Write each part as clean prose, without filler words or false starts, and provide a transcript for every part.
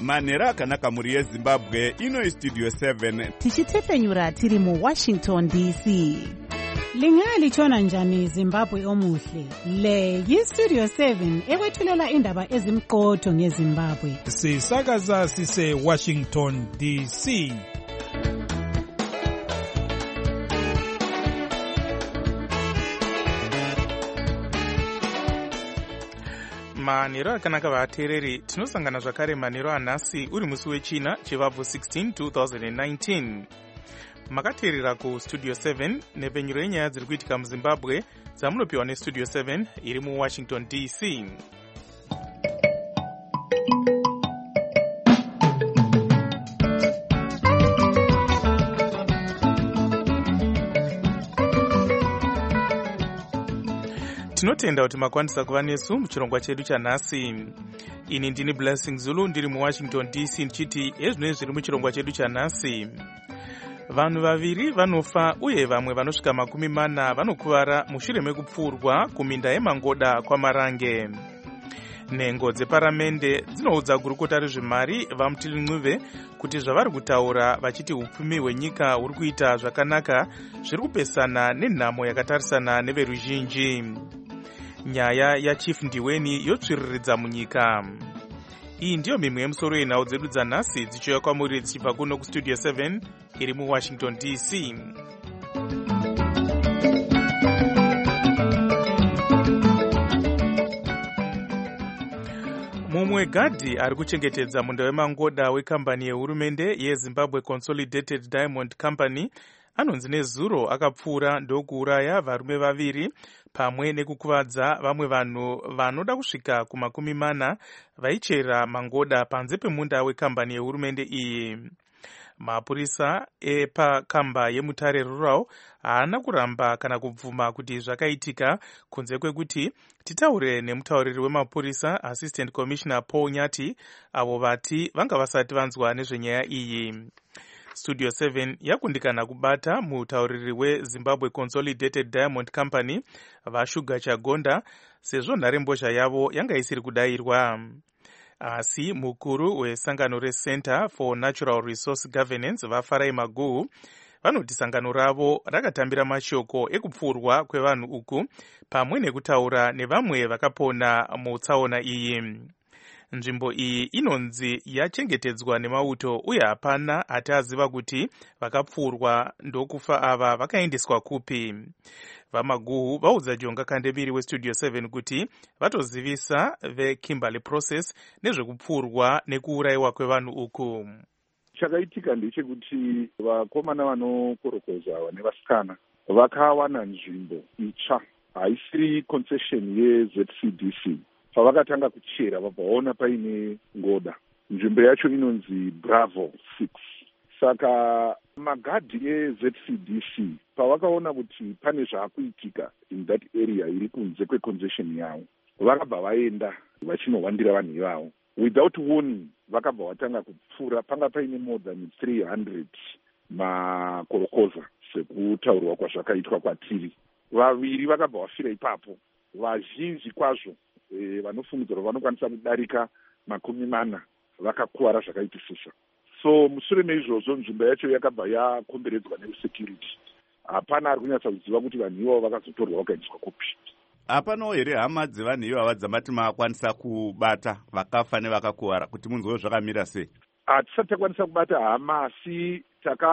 manhero akanaka mhuri yezimbabwe. Ino Studio 7 tichitefenyura tiri muWashington DC. Lingalitshona njani Zimbabwe omuhle? Le yiStudio 7 ekwethulela indaba ezimqotho ngeZimbabwe. Sisakaza sise Washington DC. manhero akanaka vateereri, tinosangana zvakare manhero anhasi uri musi wechina chivabvu 16 2019. makateerera kuStudio 7 nepfenyuro yenyaya dziri kuitika muZimbabwe dzamunopiwa neStudio 7 iri muWashington DC. tinotenda kuti makwanisa kuva nesu muchirongwa chedu chanhasi. Ini ndini Blessing Zulu ndiri muWashington DC ndichiti ezvinoi zviri muchirongwa chedu chanhasi. Vanhu vaviri vanofa uye vamwe vanosvika 40 vanokuvara mushure mekupfurwa kuminda yemangoda kwaMarange. Nhengo dzeparamende dzinoudza gurukota rezvemari vaMutili Ncube kuti zvavari kutaura vachiti upfumi hwenyika huri kuita zvakanaka zviri kupesana nenhamo yakatarisana neveruzhinji. Nyaya yaChief Ndiweni yotsviriridza munyika. Iyi ndiyo mimwe yemusoro yenhau dzedu dzanhasi dzichiuya kwamuri dzichibva kuno kuStudio 7 iri muWashington DC. Mumwe gadhi ari kuchengetedza munda wemangoda wekambani yehurumende yeZimbabwe Consolidated Diamond Company anonzi nezuro akapfuura ndokuuraya varume vaviri pamwe nekukuvadza vamwe vanhu vanoda kusvika ku40 vaichera mangoda panze pemunda wekambani yehurumende iyi. Mapurisa epakamba yeMutare Rural haana kuramba kana kubvuma kuti zvakaitika kunze kwekuti titaure nemutauriri wemapurisa Assistant Commissioner Paul Nyati avo vati vanga vasati vanzwa nezvenyaya iyi. Studio 7 yakundikana kubata mutauriri weZimbabwe Consolidated Diamond Company vaShuga Chagonda sezvo nharembozha yavo yanga isiri kudayirwa. Asi mukuru wesangano reCenter for Natural Resource Governance vaFarai Maguhu vanoti sangano ravo rakatambira mashoko ekupfurwa kwevanhu uku pamwe nekutaura nevamwe vakapona mutsaona iyi. Nzvimbo iyi inonzi yachengetedzwa nemauto uye hapana ati aziva kuti vakapfurwa ndokufa ava vakaendeswa kupi. VaMaguhu vaudza Jonga Kandemiri weStudio 7 kuti vatozivisa veKimberley Process nezvekupfurwa nekuurayiwa kwevanhu uku. Chakaitika ndechekuti vakomana vanokorokoza nevasikana vakawana nzvimbo itsva haisiri concession yeZCDC. Pavakatanga kuchera vabva vaona paine ngoda. Nzvimbo yacho inonzi Bravo 6. Saka magadhi eZCDC pavakaona kuti pane zvaakuitika in that area iri kunze kweconcession yavo, vakabva vaenda vachinohwandira vanhu ivavo. Without warning vakabva vatanga kupfura. Panga paine more than 300 makorokoza sekutaurwa kwazvakaitwa kwatiri. Vaviri vakabva vafira ipapo. Vazhinji kwazvo vanofungidzwa vanokwanisa kudarika 40 vakakuvara zvakaitisisa. So mushure meizvozvo nzvimbo yacho yakabva yakomberedzwa nesecurity. Hapana ari kunyatsa kuziva kuti vanhu ivavo vakazotorwa vakaendeswa kupi. Hapanawo here hama dzevanhu ivava dzamati makwanisa kubata vakafa nevakakuvara kuti munzwewo zvakamira sei? Hatisati takwanisa kubata hama, asi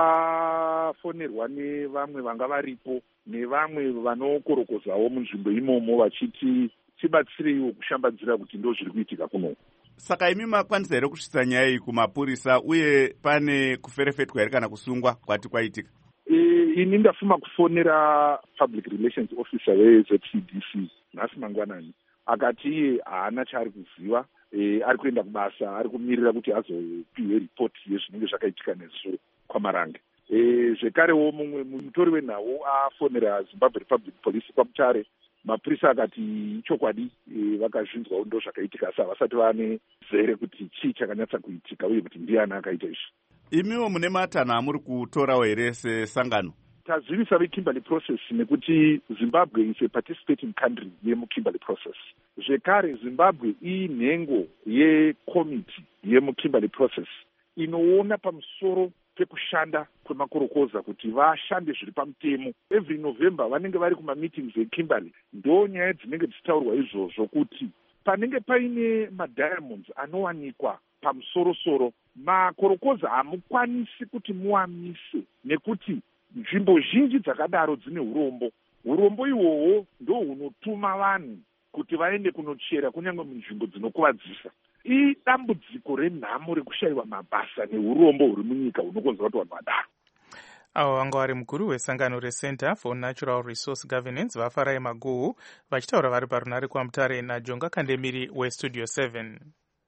takafonerwa nevamwe vanga varipo nevamwe vanokorokozawo munzvimbo imomo vachiti tibatsireiwo kushambadzira kuti ndo zviri kuitika kuno. Saka imi makwanisa here kusvitsa nyaya iyi kumapurisa uye pane kuferefetwa here kana kusungwa kwati kwaitika? Ini ndafuma kufonera public relations officer weZCDC nhasi mangwanani. Akati iye haana chaari kuziva, ari kuenda kubasa, ari kumirira kuti azopiwe ripoti yezvinenge zvakaitika nezuro kwaMarange. Zvekarewo mumwe mutori wenhau afonera Zimbabwe Republic Police kwaMutare. Mapurisa akati chokwadi vakazvinzwawo ndo zvakaitika, asi havasati vane zere kuti chii chakanyatsa kuitika uye kuti ndiani akaita izvi. Imiwo mune matanho amuri kutorawo here sesangano? tazivisa veKimberley process nekuti Zimbabwe is a participating country yemuKimberley process. Zvekare Zimbabwe inhengo yekomiti yemuKimberley process inoona pamusoro pekushanda kwemakurokoza kuti vashande zviri pamutemo. Every November vanenge vari kumameetings eKimberley. Ndo nyaya dzinenge dzichitaurwa izvozvo kuti panenge paine madiamonds anowanikwa pamusoro-soro, makorokoza hamukwanisi kuti muwamise nekuti nzvimbo zhinji dzakadaro dzine urombo ihwohwo ndo hunotuma vanhu kuti vaende kunochera kunyange munzvimbo dzinokuvadzisa. Idambudziko renhamo rekushayiwa mabasa neurombo huri munyika hunokonzera kuti vanhu vadaro. Avo vanga vari mukuru wesangano reCenter for Natural Resource Governance vaFarai Maguhu vachitaura vari parunare kwaMutare naJonga Kandemiri weStudio 7.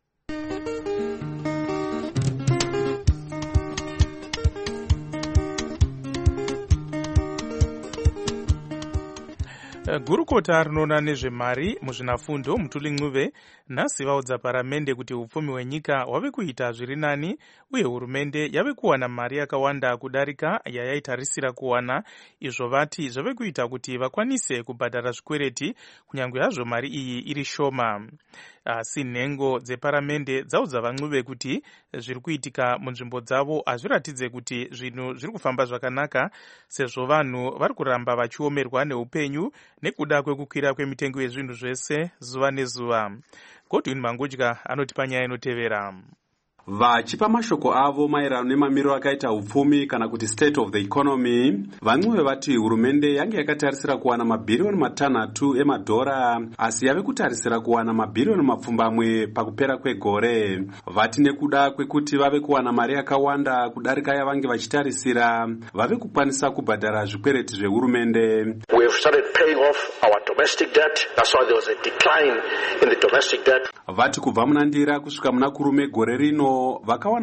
Gurukota rinoona nezvemari muzvinafundo Mutuli Ncube nhasi vaudza paramende kuti upfumi hwenyika hwave kuita zviri nani uye hurumende yave kuwana mari yakawanda kudarika yayaitarisira kuwana. Izvo vati zvave kuita kuti vakwanise kubhadhara zvikwereti kunyange hazvo mari iyi iri shoma. Asi nhengo dzeparamende dzaudza vaNcube kuti zviri kuitika munzvimbo dzavo hazviratidze kuti zvinhu zviri kufamba zvakanaka sezvo vanhu vari kuramba vachiomerwa neupenyu nekuda kwekukwira kwemitengo yezvinhu zvese zuva nezuva. Godwin Mangudya anotipa nyaya inotevera. Vachipa mashoko avo maererano nemamiriro akaita upfumi kana kuti state of the economy, vaNcube vati hurumende yange yakatarisira kuwana mabhiriyoni 6 emadhora asi yave kutarisira kuwana mabhiriyoni 20 pakupera kwegore. Vati nekuda kwekuti vave kuwana mari yakawanda kudarika yavange vachitarisira, vave kukwanisa kubhadhara zvikwereti zvehurumende. We have started paying off our domestic debt. That's why there was a decline in the domestic debt. Vati kubva munandira kusvika muna kurume gore rino vakawana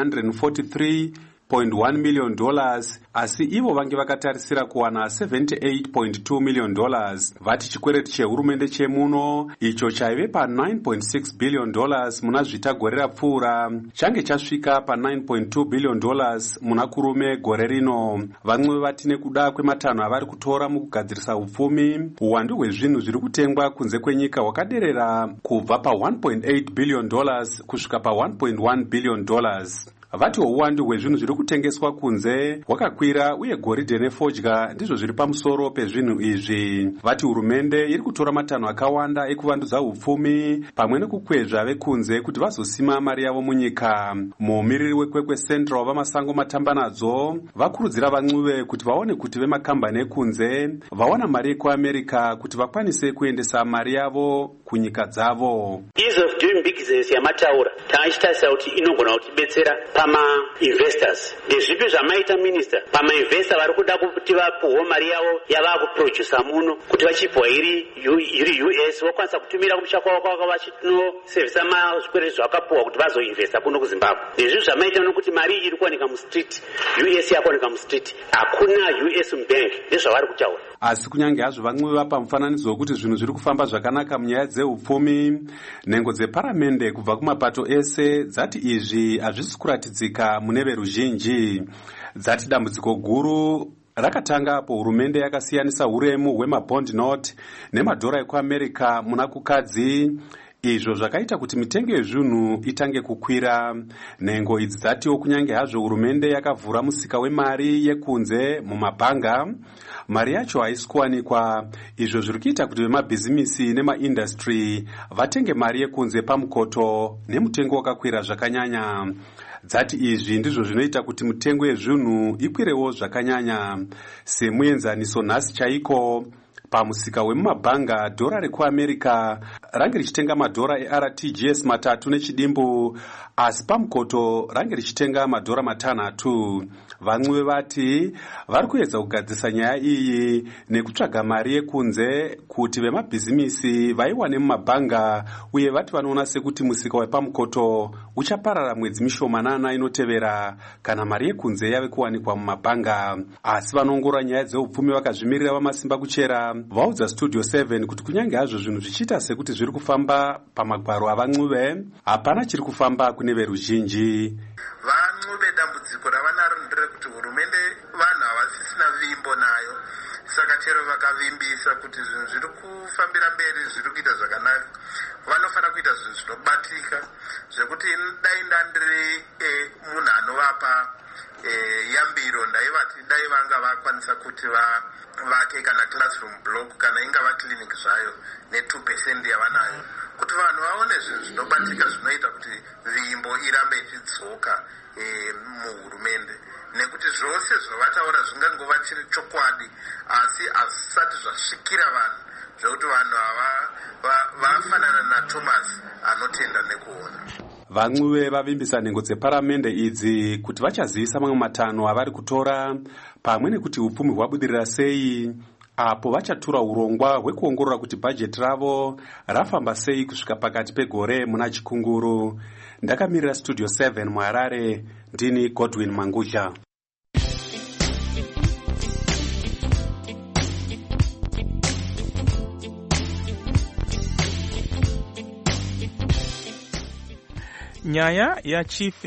$443.1 million asi ivo vange vakatarisira kuwana $78.2 million. Vati chikwereti chehurumende chemuno icho chaive pa $9.6 billion muna zvita gore rapfuura change chasvika pa $9.2 billion muna kurume gore rino. VaNcube vati nekuda kwematanho avari kutora mukugadzirisa upfumi, uwandu hwezvinhu zviri kutengwa kunze kwenyika hwakaderera kubva pa $1.8 billion kusvika pa $1.1 billion. Vati uwandu hwezvinhu zviri kutengeswa kunze hwakakwira uye goridhe nefodya ndizvo zviri pamusoro pezvinhu izvi. Vati hurumende iri kutora matanho akawanda ekuvandudza upfumi pamwe nekukwezva vekunze kuti vazosima mari yavo munyika. Mumiriri wekwekwe Central vamasango matambanadzo vakurudzira vaNcube kuti vaone kuti vemakambani ekunze vawana mari yekuAmerica kuti vakwanise kuendesa mari yavo kunyika dzavo. Ease of doing business yamataura taachitarisa kuti inogona kutibetsera pama-investors. Ndezvipi zvamaita minister pama-investor vari kuda kuti vapuhwe mari yavo yavakuprodusa muno kuti vachibva iri US vakwanisa kutumira kumusha kwavo kwaka vachitosevhisa mazvikwereti zvakapuhwa kuti vazoinvesta kuno kuZimbabwe. Ndezvipi zvamaita nokuti mari iri kuwanika mustreet, US yakuwanika mustreet, hakuna US mubank. Ndezvavari kutaura. Asi kunyange hazvo vaNcube vapa mufananidzo wekuti zvinhu zviri kufamba zvakanaka munyaya dzeupfumi, nhengo dzeparamende kubva kumapato ese dzati izvi hazvisi kuratidzika mune veruzhinji. Dzati dambudziko guru rakatanga apo hurumende yakasiyanisa uremu hwemabond note nemadhora ekuAmerica muna kukadzi, izvo zvakaita kuti mitengo yezvinhu itange kukwira. Nhengo idzi dzatiwo kunyange hazvo hurumende yakavhura musika wemari yekunze mumabhanga, mari yacho haisi kuwanikwa. Izvo zviri kuita kuti vemabhizimisi nemaindastry vatenge mari yekunze pamukoto nemutengo wakakwira zvakanyanya. Dzati izvi ndizvo zvinoita kuti mitengo yezvinhu ikwirewo zvakanyanya. Semuenzaniso nhasi chaiko, pamusika wemumabhanga dhora rekuAmerica range richitenga madhora eRTGS 3 nechidimbu, asi pamukoto range richitenga madhora 6. VaNcube vati vari kuedza kugadzisa nyaya iyi nekutsvaga mari yekunze kuti vemabhizimisi vaiwane mumabhanga, uye vati vanoona sekuti musika wepamukoto uchaparara mwedzi mishomanana inotevera kana mari yekunze yave kuwanikwa mumabhanga. Asi vanongora nyaya dzeupfumi vakazvimirira vamasimba kuchera vaudza Studio 7 kuti kunyange hazvo zvinhu zvichiita sekuti zviri kufamba pamagwaro avaNcube, hapana chiri kufamba kune veruzhinji. VaNcube dambudziko ravanaro nderekuti hurumende vanhu havasisina vimbo chero vakavimbisa kuti zvinhu zviri kufambira mberi zviri kuita zvakanaka, vanofanira kuita zvinhu zvinobatika zvekuti dai ndandiri munhu anovapa yambiro ndaivati dai vanga vakwanisa kuti vake kana classroom block kana ingava clinic zvayo ne2% yavanayo, kuti vanhu vaone zvinhu zvinobatika zvinoita kuti nzvimbo irambe ichidzoka muhurumende, nekuti zvose zvavataura zvingangova chiri chokwadi asi azvisati zvasvikira vanhu zvekuti vanhu ava vafanana naThomas anotenda nekuona. Vamwe vavimbisa nhengo dzeparamende idzi kuti vachazivisa mamwe matanho avari kutora pamwe nekuti upfumi hwabudirira sei apo vachatura urongwa hwekuongorora kuti bhajeti ravo rafamba sei kusvika pakati pegore muna chikunguru. Ndakamirira Studio 7 muHarare, ndini Godwin Mangudla. Nyaya ya Chief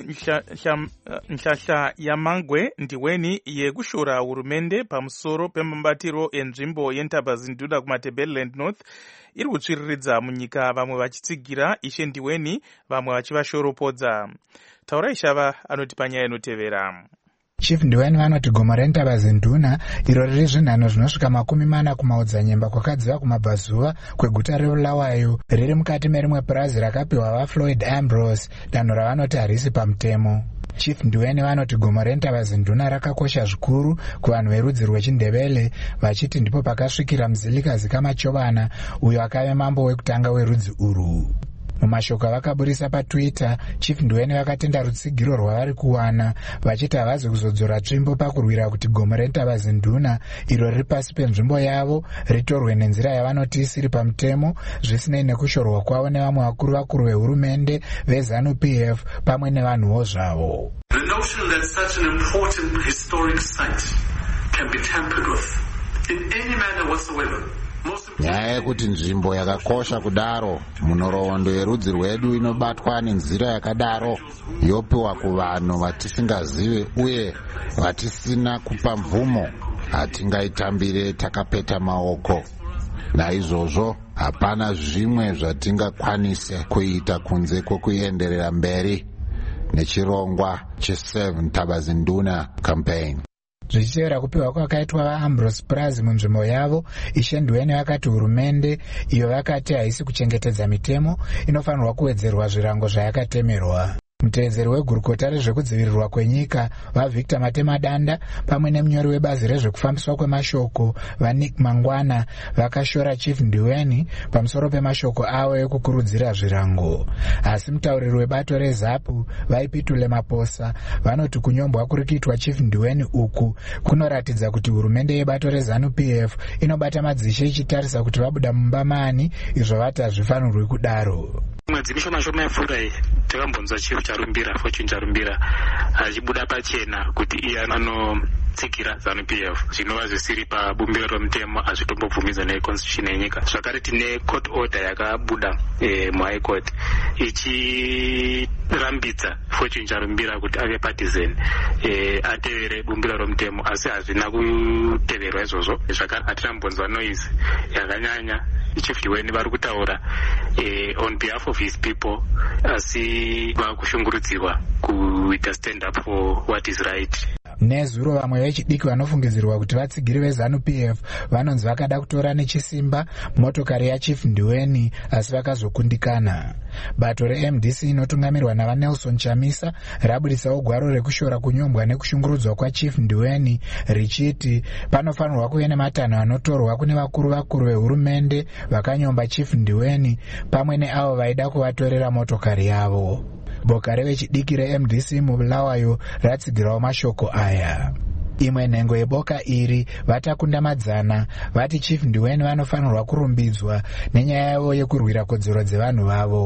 Nhlanhla Yamangwe ndiweni yekushora hurumende pamusoro pemambatiro enzvimbo yeNtabazinduna kuMatabeleland North iri kutsviriridza munyika, vamwe vachitsigira Ishe Ndiweni, vamwe vachivashoropodza. Taurai Shava anoti panyaya inotevera. Chief Ndiweni vanoti gomo reNtabazinduna iro riri zvinhanho zvinosvika 40 kumaodzanyemba kwakadziva kumabvazuva kweguta reBulawayo riri mukati merimwe purazi rakapiwa vaFloyd Ambrose danho ravanoti harisi pamutemo. Chief Ndiweni vanoti gomo reNtabazinduna rakakosha zvikuru kuvanhu verudzi rwechiNdebele, vachiti ndipo pakasvikira Mzilikazi Kamachovana uyo akave mambo wekutanga werudzi urwu. Mumashoko vakaburisa paTwitter, Chief Ndiweni vakatenda rutsigiro rwavari kuwana, vachiti havazi kuzodzora tsvimbo pakurwira kuti gomo reNtabazinduna iro riri pasi penzvimbo yavo ritorwe nenzira yavanoti isiri pamutemo, zvisinei nekushorwa kwavo nevamwe vakuru vehurumende veZANU-PF pamwe nevanhuwo zvavo. The notion that such an important historic site can be tampered with in any manner whatsoever. Nyaya yekuti nzvimbo yakakosha kudaro munhoroondo yerudzi rwedu inobatwa nenzira yakadaro yopiwa kuvanhu vatisingazive uye vatisina kupa mvumo, hatingaitambire takapeta maoko. Naizvozvo hapana zvimwe zvatingakwanise kuita kunze kwokuenderera mberi nechirongwa cheSave Ntabazinduna campaign. Zvichitevera kupiwa kwakaitwa vaAmbrose Prazi munzvimbo yavo, Ishe Ndiweni vakati hurumende iyo vakati haisi kuchengetedza mitemo inofanirwa kuwedzerwa zvirango zvayakatemerwa. Mutevedzeri wegurukota rezvekudzivirirwa kwenyika vaVictor Matemadanda pamwe nemunyori webazi rezvekufambiswa kwemashoko vaNick Mangwana vakashora Chief Ndiweni pamusoro pemashoko avo ekukurudzira zvirango. Asi mutauriri webato reZAPU vaipitule Maposa vanoti kunyombwa kuri kuitwa Chief Ndiweni uku kunoratidza kuti hurumende yebato reZANU-PF inobata madzishe ichitarisa kuti vabuda mumba mani, izvo vati hazvifanirwi kudaro. Mwedzi mishoma yepfuura takambonzwa Chief Charumbira, Fortune Charumbira achibuda pachena kuti iye anotsigira ZANU-PF, zvinova zvisiri pabumbiro romutemo, hazvitombobvumidzwa neconstitution yenyika. Zvakare tine court order yakabuda muHigh Court ichirambidza Fortune Charumbira kuti ave partisan atevere bumbiro romutemo, asi hazvina kuteverwa izvozvo. Zvakare hatinambonzwa noise yakanyanya Chief Ndiweni vari kutaura on behalf of his people, asi vakushungurudzirwa kuita stand up for what is right. Nezuro vamwe vechidiki vanofungidzirwa kuti vatsigiri veZANU-PF vanonzi vakada kutora nechisimba motokari yaChief Ndiweni asi vakazokundikana. Bato reMDC inotungamirwa navaNelson Chamisa rabudisawo gwaro rekushora kunyombwa nekushungurudzwa kwaChief Ndiweni richiti panofanirwa kuve nematanho anotorwa kune vakuru vehurumende vakanyomba Chief Ndiweni pamwe neavo vaida kuvatorera motokari yavo. Boka revechidiki reMDC muBulawayo ratsigirawo mashoko aya. Imwe nhengo yeboka iri vatakunda madzana vati Chief Ndiweni vanofanirwa kurumbidzwa nenyaya yavo yekurwira kodzero dzevanhu vavo.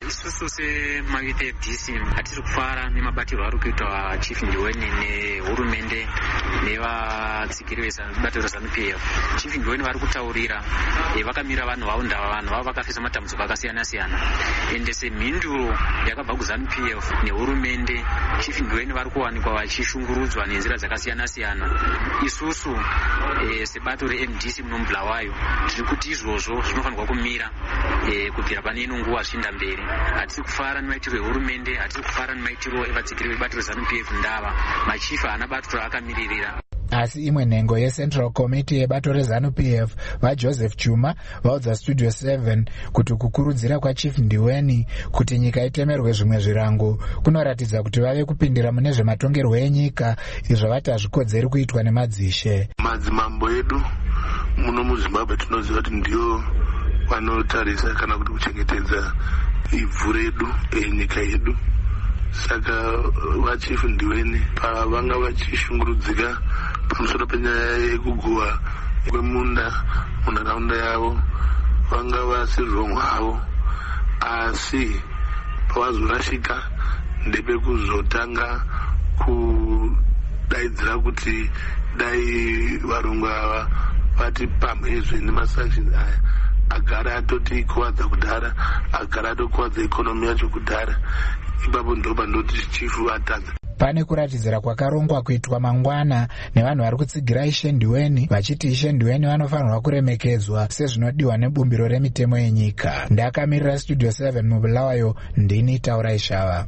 Isusu semayouth FDC hatiri kufara nemabatirwo ari kuitwa Chief Ndiweni nehurumende nevatsigiri vebato reZANU-PF. Chief Ndiweni vari kutaurira vakamira vanhu vavo ndava vanhu vavo vakafisa matambudziko akasiyana-siyana, ende semhinduro yakabva kuZANU-PF nehurumende, Chief Ndiweni vari kuwanikwa vachishungurudzwa nenzira dzakasiyana-siyana. Isusu sebato reMDC muno muBulawayo tiri kuti izvozvo zvinofanirwa kumira kubvira pane ino nguva zvichienda mberi. Hatisi kufara nemaitiro ehurumende, hatisi kufara nemaitiro evatsigiri vebato reZANU-PF ndava machifu haana bato raakamiririra. Asi imwe nhengo yeCentral Committee yebato reZANU-PF vaJoseph Chuma vaudza Studio 7 kuti kukurudzira kwaChief Ndiweni kuti nyika itemerwe zvimwe zvirango kunoratidza kuti vave kupindira mune zvematongerwo enyika, izvo vati hazvikodzeri kuitwa nemadzishe. Madzimambo edu muno muZimbabwe tinoziva kuti ndio vanotarisa kana kuti kuchengetedza ivhu redu enyika yedu. Saka vaChief Ndiweni pavanga vachishungurudzika pamusoro penyaya yekuguhwa kwemunda munharaunda yavo vanga vasirwomwe havo, asi pavazorashika ndepekuzotanga kudaidzira kuti dai varungu ava vati pamhezve nemasanctions aya agara atotikuwadza kudhara, agara atokuwadza ikonomi yacho kudhara. Ipapo ndoba ndoti chifu atadza. Pane kuratidzira kwakarongwa kuitwa mangwana nevanhu vari kutsigira Ishe Ndiweni vachiti Ishe Ndiweni vanofanirwa kuremekedzwa sezvinodiwa nebumbiro remitemo yenyika. Ndakamirira Studio 7 muBulawayo, ndini Taura Ishava.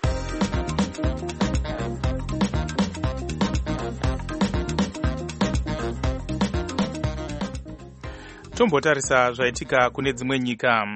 Tombotarisa zvaitika kune dzimwe nyika.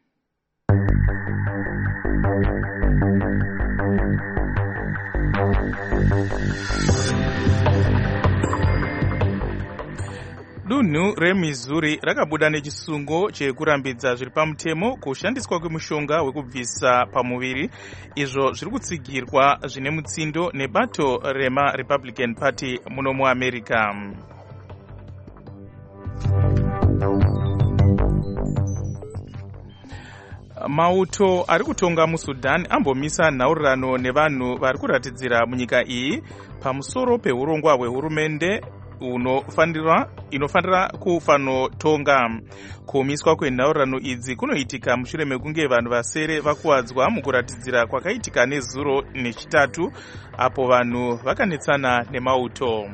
Dunhu reMissouri rakabuda nechisungo chekurambidza zviri pamutemo kushandiswa kwemushonga wekubvisa pamuviri, izvo zviri kutsigirwa zvine mutsindo nebato remaRepublican Party muno muAmerica. Mauto ari kutonga muSudan ambomisa nhaurirano nevanhu vari kuratidzira munyika iyi pamusoro peurongwa hwehurumende inofanira kufanotonga. Kumiswa kwenhaurirano idzi kunoitika mushure mekunge vanhu vasere vakuwadzwa mukuratidzira kwakaitika nezuro nechitatu, apo vanhu vakanetsana nemauto.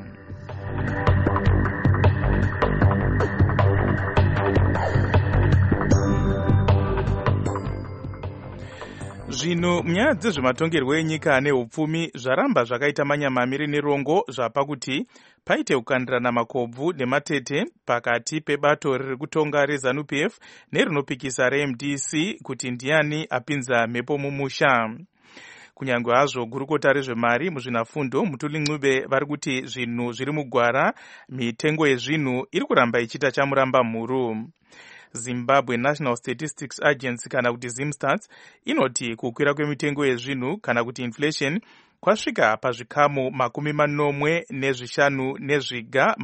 Zvino munyaya dzezvematongerwo enyika neupfumi zvaramba zvakaita manyamamiri nerongo zvapa kuti paite kukandirana makobvu nematete pakati pebato riri kutonga reZANU-PF nerinopikisa reMDC kuti ndiani apinza mhepo mumusha. Kunyange hazvo gurukota rezvemari muzvinafundo Mutuli Ncube vari kuti zvinhu zviri mugwara, mitengo yezvinhu iri kuramba ichita chamuramba mhuru. Zimbabwe National Statistics Agency kana kuti ZimStats inoti kukwira kwemitengo yezvinhu kana kuti inflation kwasvika pazvikamu 45 nezviga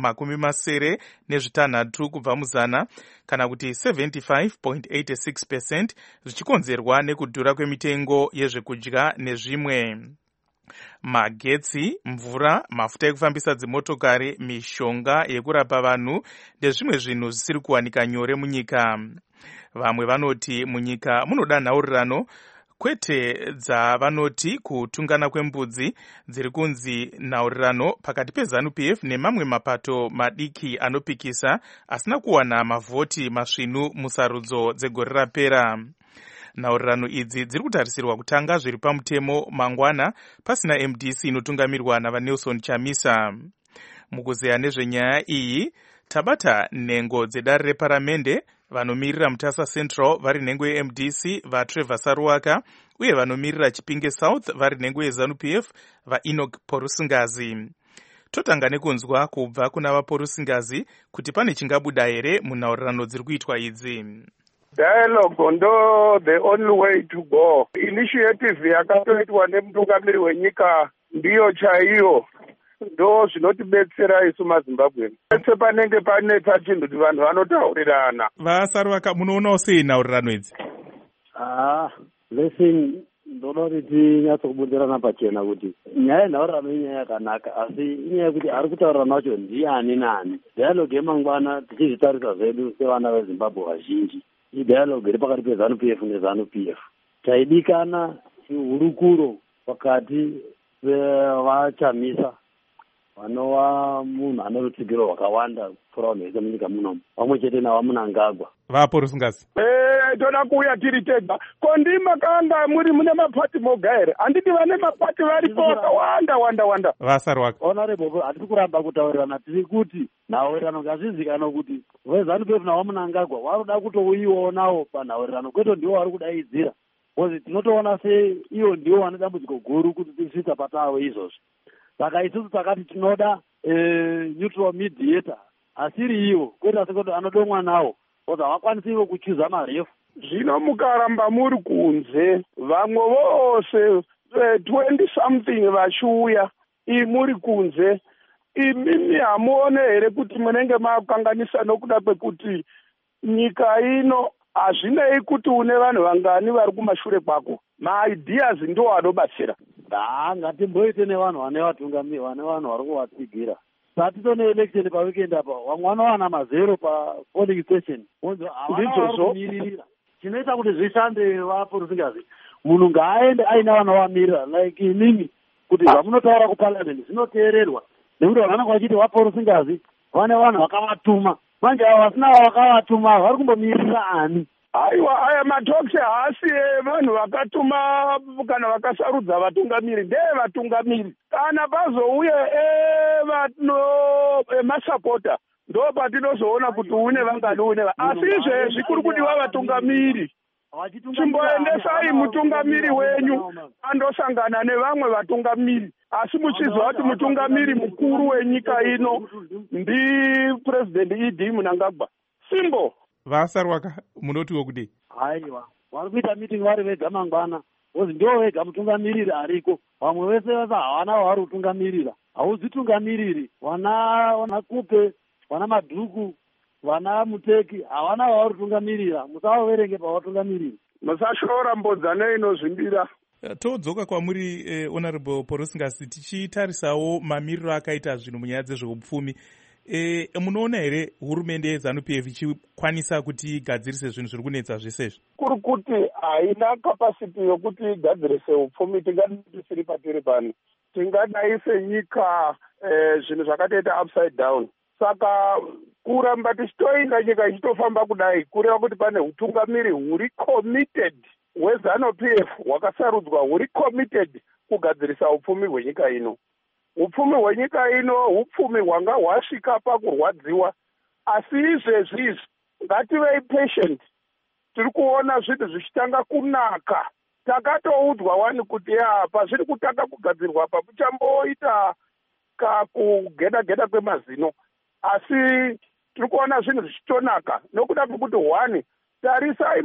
86 kubva muzana, kana kuti 75.86%, zvichikonzerwa nekudhura kwemitengo yezvekudya nezvimwe. Magetsi, mvura, mafuta ekufambisa dzimotokari, mishonga yekurapa vanhu ndezvimwe zvinhu zvisiri kuwanika nyore munyika. Vamwe vanoti munyika munoda nhaurirano, kwete dzavanoti kutungana kwembudzi, dziri kunzi nhaurirano pakati peZANU-PF nemamwe mapato madiki anopikisa asina kuwana mavhoti masvinu musarudzo dzegore rapera. Nhaurirano idzi dziri kutarisirwa kutanga zviri pamutemo mangwana pasina MDC inotungamirwa navaNelson Chamisa. Mukuzeya nezvenyaya iyi tabata nhengo dzedare reparamende, vanomirira Mutasa Central vari nhengo yeMDC vaTrevor Saruwaka, uye vanomirira Chipinge South vari nhengo yeZANU-PF vaEnoch Porusingazi. Totanga nekunzwa kubva kuna vaPorusingazi kuti pane chingabuda here munhaurirano dziri kuitwa idzi. Dialogue ndo the only way to go. Initiative yakatoitwa nemutungamiri wenyika ndiyo chaiyo ndo zvinotibetsera isu maZimbabwe. Pese panenge panetsa chinhu kuti vanhu vanotaurirana. Vasaruwaka, munoonawo sei nhaurirano idzi? Listen, ndoda kuti tinyatsokubundirana pachena kuti nyaya yenhaurirano inyaya yakanaka, asi inyaya yekuti ari kutaurirana wacho ndiani nani. Dialogue yemangwana tichizvitarisa zvedu sevana veZimbabwe vazhinji, idialogue iri pakati peZANU-PF neZANU-PF. Chaidikana hurukuro pakati pevachamisa vanova munhu ane rutsigiro rwakawanda kupfuura vanhu vese munyika munomu, pamwe chete navaMunangagwa. Vapo Rusingasi. Toda kuuya tiri tega. Kondi makanga muri mune mapati moga here? Handiti vane mapati varipo wakawanda. Vasarwaka. Honorable, hatisi kuramba kutaurirana, tiri kuti nhaurirano ngazvizikanwa kuti veZANU-PF navaMunangagwa varuda kutouyiwawo nawo panhaurirano, kwete ndiwo vari kudaidzira. Because tinotoona seiwo ndiwo vane dambudziko guru kuti tisvitsa patavo izvozvi. Saka isusu takati tinoda neutral mediator, asiri iwo, kwete asikuti anodomwa nawo, kuti havakwanisi ivo kuchuza marefu. Zvino mukaramba muri kunze, vamwe vose 20 something vachiuya, muri kunze, imimi hamuone here kuti munenge makanganisa nokuda kwekuti nyika ino hazvinei kuti une vanhu vangani vari kumashure kwako, maideas ndo anobatsira. Ngatimboite nevanhu vane vatungamiri, vane vanhu vari kuvatsigira. Satitone election paweekend apa, vamwe vanowana mazero papolling station, ndizvo chinoita kuti zvishande. Vapo Rusingasi, munhu ngaaende aina vanovamirira like imimi, kuti zvamunotaura kuparliament zvinoteererwa, nekuti vanhu vanenge vachiti Vapo Rusingasi vane vanhu vakavatuma. Manje avo vasina vakavatuma vari kumbomirira ani? Aiwa, aya matalks haasi vanhu vakatuma kana vakasarudza vatungamiri, ndeye vatungamiri. Kana pazouye masapota, ndo patinozoona kuti une vangani une. Asi izvezvi kuri kudiwa vatungamiri. Chimboendesai mutungamiri wenyu andosangana nevamwe vatungamiri, asi muchiziva kuti mutungamiri mukuru wenyika ino ndiPresident Idi Munangagwa. Simbo. Vasarwaka, munotiwo kudii? Aiwa, vari kuita meeting vari vega mangwana, ozi ndiwo vega mutungamiriri ariko. Vamwe vese havana vari kutungamirira. Hauzitungamiriri, vana Kupe, vana Madhuku, vana Muteki, havana vari kutungamirira. Musavaverenge pavatungamiriri. Musashora mbodzane inozvimbira. Todzoka kwamuri Honorable Porosingasi, tichitarisawo mamiriro akaita zvinhu munyaya dzezveupfumi. Munoona here hurumende yeZANU-PF ichikwanisa kuti igadzirise zvinhu zviri kunetsa zvesezvi? Kuri kuti haina kapasiti yokuti igadzirise upfumi, tingadai tisiri patiri pano. Tingadai senyika zvinhu zvakatoita upside down. Saka kuramba tichitoinga nyika ichitofamba kudai, kureva kuti pane utungamiri huri committed hweZANU-PF hwakasarudzwa, huri committed kugadzirisa upfumi hwenyika ino. Upfumi hwenyika ino upfumi hwanga hwasvika pakurwadziwa, asi izvezvi ngativei patient. Tiri kuona zvinhu zvichitanga kunaka. Takatoudzwa wani kuti pazviri kutanga kugadzirwa apa muchamboita kakugeda kwemazino, asi tiri kuona zvinhu zvichitonaka nokuda kwekuti wani, tarisai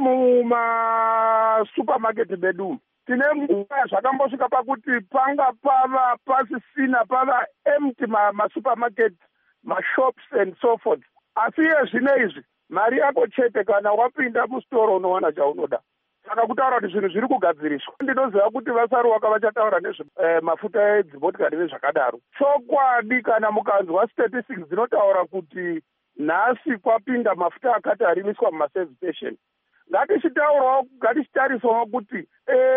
mumasupermarket medu tine nguva zvakambosvika pakuti panga pava pasisina, pava empty masupermarket, mashops and so forth. Asi zvino izvi mari yako chete, kana wapinda mustoro unowana chaunoda. Saka kutaura kuti zvinhu zviri kugadziriswa. Ndinoziva kuti Vasarwaka vachataura nezvemafuta edzimotikari nezvakadaro. Chokwadi kana mukanzwa statistics dzinotaura kuti nhasi kwapinda mafuta akati arimiswa mumaservice station, ngatichitarisawo kuti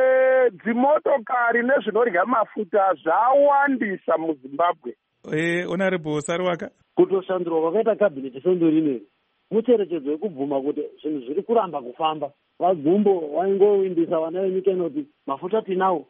dzimotokari nezvinorya mafuta zvawandisa muZimbabwe. Honorable Sarwaka, kutoshandurwa kwakaita kabineti sendorine mucherechedzo yekubvuma kuti zvinhu zviri kuramba kufamba. Vagumbo vaingowimbisa vana venyika inoti mafuta tinawo,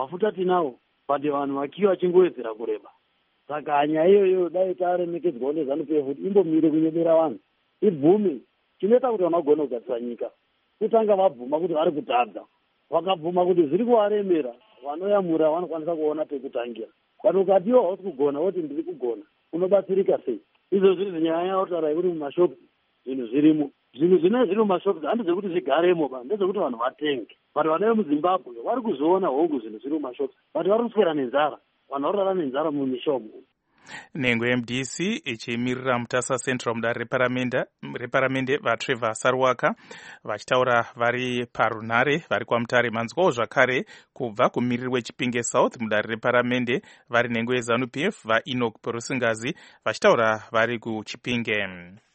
pati vanhu vakiwa vachingowedzera kureba. Saka nyaya iyoyo dai taremekedzwawo neZANU-PF kuti imbomire kunyebera vanhu, ibvume. Chinoita kuti vanogona kugadzira nyika kutanga vabvuma kuti vari kutadza, vakabvuma kuti zviri kuvaremera, vanoyamura vanokwanisa kuona pekutangira. Kana ukati iwo hausi kugona woti ndiri kugona, unobatsirika sei? Izvo zviri zinyaya yautarai kuti mumashopu zvinhu zvirimo. Zvinhu zvine zviri mumashopu handi zvekuti zvigaremo ba, ndezvekuti vanhu vatenge. Vanhu vane muZimbabwe vari kuzoona hongu zvinhu zviri mumashopu, vanhu vari kuswera nenzara, vanhu vari kurara nenzara mumishomo. Nhengo yeMDC ichimirira mutasa central mudare reparamende vaTrevor Sarwaka vachitaura vari parunhare vari kwaMutare. Manzwawo zvakare kubva kumiriri weChipinge South mudare reparamende vari nhengo yeZANU-PF vaEnoch Perusingazi vachitaura vari kuChipinge.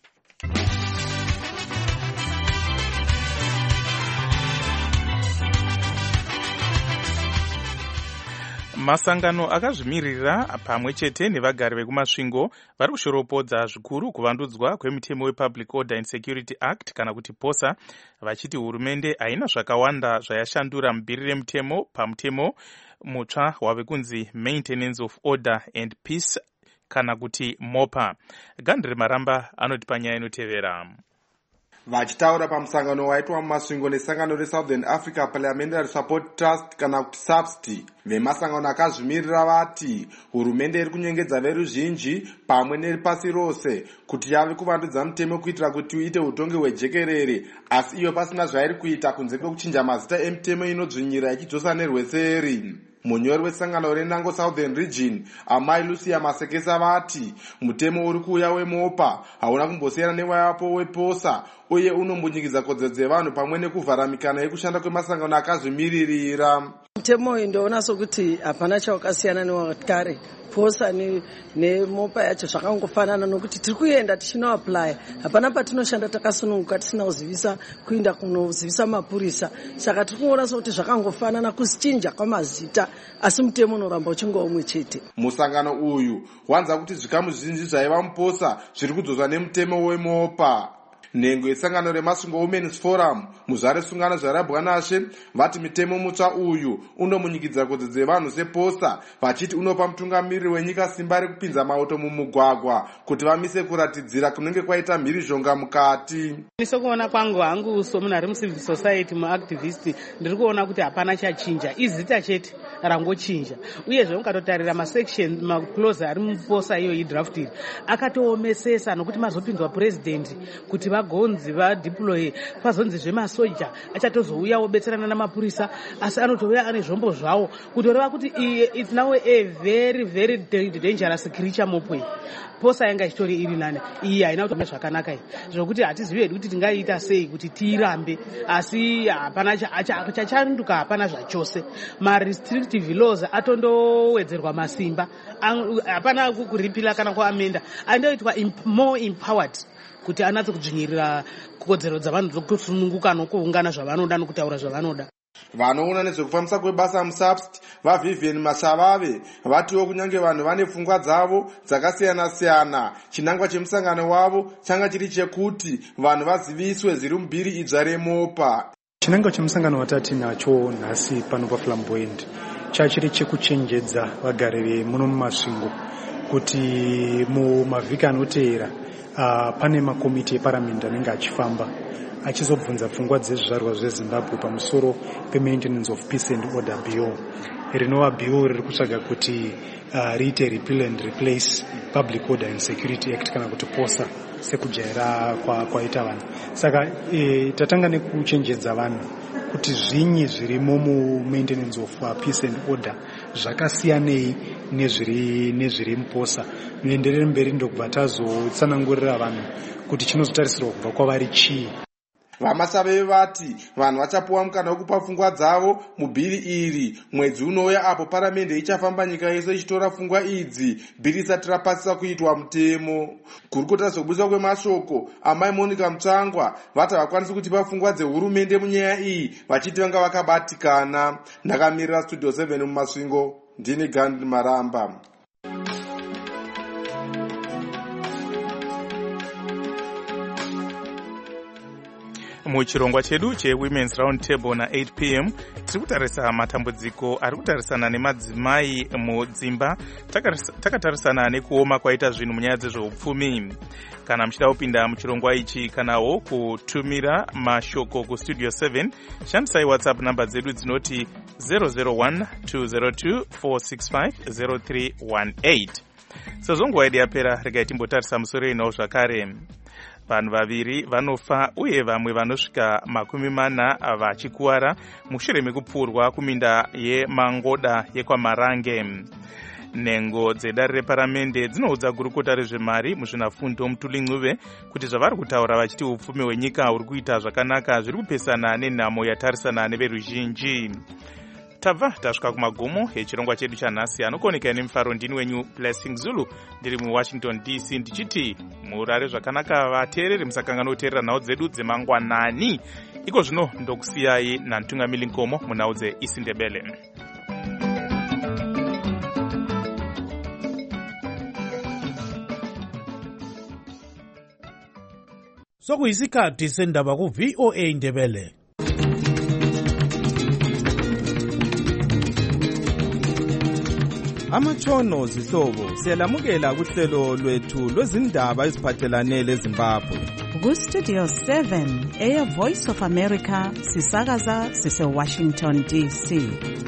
Masangano akazvimirira pamwe chete nevagari vekumasvingo vari kushoropodza zvikuru kuvandudzwa kwemitemo wePublic Order and Security Act kana kuti POSA, vachiti hurumende haina zvakawanda zvayashandura mubhiri remutemo pamutemo mutsva wave kunzi Maintenance of Order and Peace kana kuti MOPA. Gandre Maramba anoti panyaya inotevera. Vachitaura pamusangano waitwa mumasvingo nesangano reSouthern Africa Parliamentary Support Trust kana kuti SAPST, vemasangano akazvimirira vati hurumende iri kunyengedza veruzhinji pamwe nepasi rose kuti yave kuvandudza mutemo kuitira kuti uite utongi hwejekerere, asi iyo pasina zvairi kuita kunze kwekuchinja mazita emutemo inodzvinyira ichidzosa nerweseri. Munyori wesangano reNango Southern Region Amai Lucia Masekesa vati mutemo uri kuuya weMOPA hauna kumbosiyana newaivapo wePOSA uye unombunyikidza kodzero dzevanhu pamwe nekuvhara mikana yekushanda kwemasangano akazvimiririra. Mutemo uyu ndoona sokuti hapana chawakasiyana newakare. POSA neMOPA yacho zvakangofanana nokuti tiri kuenda tichinoapply, hapana patinoshanda takasununguka tisina kuzivisa kuinda kunozivisa mapurisa. Saka tiri kuona sokuti zvakangofanana kusichinja kwamazita, asi mutemo unoramba uchinge umwe chete. Musangano uyu wanza kuti zvikamu zvizhinji zvaiva muPOSA zviri kudzoswa nemutemo weMOPA. Nhengo yesangano reMasvingo Women's Forum muzvare sungano zvarabwa nashe vati mitemo mutsva uyu unomunyikidza kodzero dzevanhu sePOSA, vachiti unopa mutungamiriri wenyika simba rekupinza mauto mumugwagwa kuti vamise kuratidzira kunenge kwaita mhirizhonga mukati. Sokuona kwangu hangu somunhu ari mucivil society muactivist ndiri kuona kuti hapana chachinja, izita chete rangochinja. Uyezve ukatotarira masection maclose ari muPOSA iyo idraftiri akatoomesesa nokuti mazopinzwa president kuti vagonzi vadeploy pazonzi zvemasoja achatozouya obetserana namapurisa, asi anotouya ane zvombo zvawo kutoreva kuti it's now a very very dangerous creature mopwe. POSA yanga ichitori iri nane iyi haina kutomira zvakanaka iyi zvokuti hatizivi hedu kuti tingaiita sei kuti tiirambe, asi hapana chachanduka, hapana zvachose. Marestrictive laws atondowedzerwa masimba, hapana kuripila kana kuamenda, andoitwa more empowered kuti anatse kudzvinyirira kodzero dzavanhu dzokusununguka nokuungana zvavanoda nokutaura zvavanoda. Vanoona nezvekufambisa kwebasa muSAPST vaVivian Mashavave vatiwo kunyange vanhu vane pfungwa dzavo dzakasiyana-siyana, chinangwa chemusangano wavo changa chiri chekuti vanhu vaziviswe zviri mubhiri idzva reMOPA. Chinangwa chemusangano watati nacho nhasi pano paFlamboyant chachiri chekuchenjedza vagari vemuno mumasvingo kuti mumavhiki anoteera pane makomiti eparamende anenge achifamba achizobvunza pfungwa dzezvizvarwa zveZimbabwe pamusoro peMaintenance of Peace and Order Bill. Rinova bill riri kutsvaga kuti riite repeal and replace Public Order and Security Act kana kuti POSA sekujaira kwaita vanhu. Saka tatanga nekuchenjedza vanhu kuti zvinyi zvirimo muMaintenance of Peace and Order zvakasiyanei nezviri muPOSA. Muenderere mberi ndokubva tazotsanangurira vanhu kuti chinozotarisirwa kubva kwavari chii. Vamasave vati vanhu vachapuwa mukana wekupa pfungwa dzavo mubhiri iri mwedzi unouya apo paramende ichafamba nyika yese ichitora pfungwa idzi bhiri isati rapasisa kuitwa mutemo. Kurukota zokubudiswa kwemashoko Amai Monica Mutsvangwa vati havakwanisi kutipa pfungwa dzehurumende munyaya iyi, vachiti vanga vakabatikana. Ndakamirira Studio 7 mumasvingo, ndini Gandhi Maramba. Muchirongwa chedu cheWomen's Round Table na 8 p.m. tiri kutarisa matambudziko ari kutarisana nemadzimai mudzimba, takatarisana nekuoma kwaita zvinhu munyaya dzezveupfumi. Kana muchida kupinda muchirongwa ichi kanawo kutumira mashoko kuStudio 7, shandisai WhatsApp namba dzedu dzinoti 001-202-465-0318. Sezvo nguva yedu yapera, regai timbotarisa musoro inawo zvakare. Vanhu vaviri vanofa uye vamwe vanosvika 40 vachikuwara mushure mekupfurwa kuminda yeMangoda yekwaMarange. nhengo dzedare reparamende dzinoudza gurukota rezvemari muzvinafundo Mutuli-Ncube kuti zvavari kutaura vachiti upfumi hwenyika huri kuita zvakanaka zviri kupesana nenhamo yatarisana neveruzhinji. Tabva tasvika kumagumo echirongwa chedu chanhasi. Anokoneka nemufaro ndini wenyu Blessing Zulu ndiri muWashington DC ndichiti murare zvakanaka vateereri, musakangana kuteerera nhau dzedu dzemangwanani. Iko zvino ndokusiyai naNtungamiri Nkomo munhau dzeIsindebele. Sokuyisikhathi sendaba ku-VOA Indebele. Amatshono zihlobo siyalamukela kuhlelo lwethu lwezindaba eziphathelane leZimbabwe. Ku-Studio 7 eyeVoice of America sisakaza sise-Washington DC.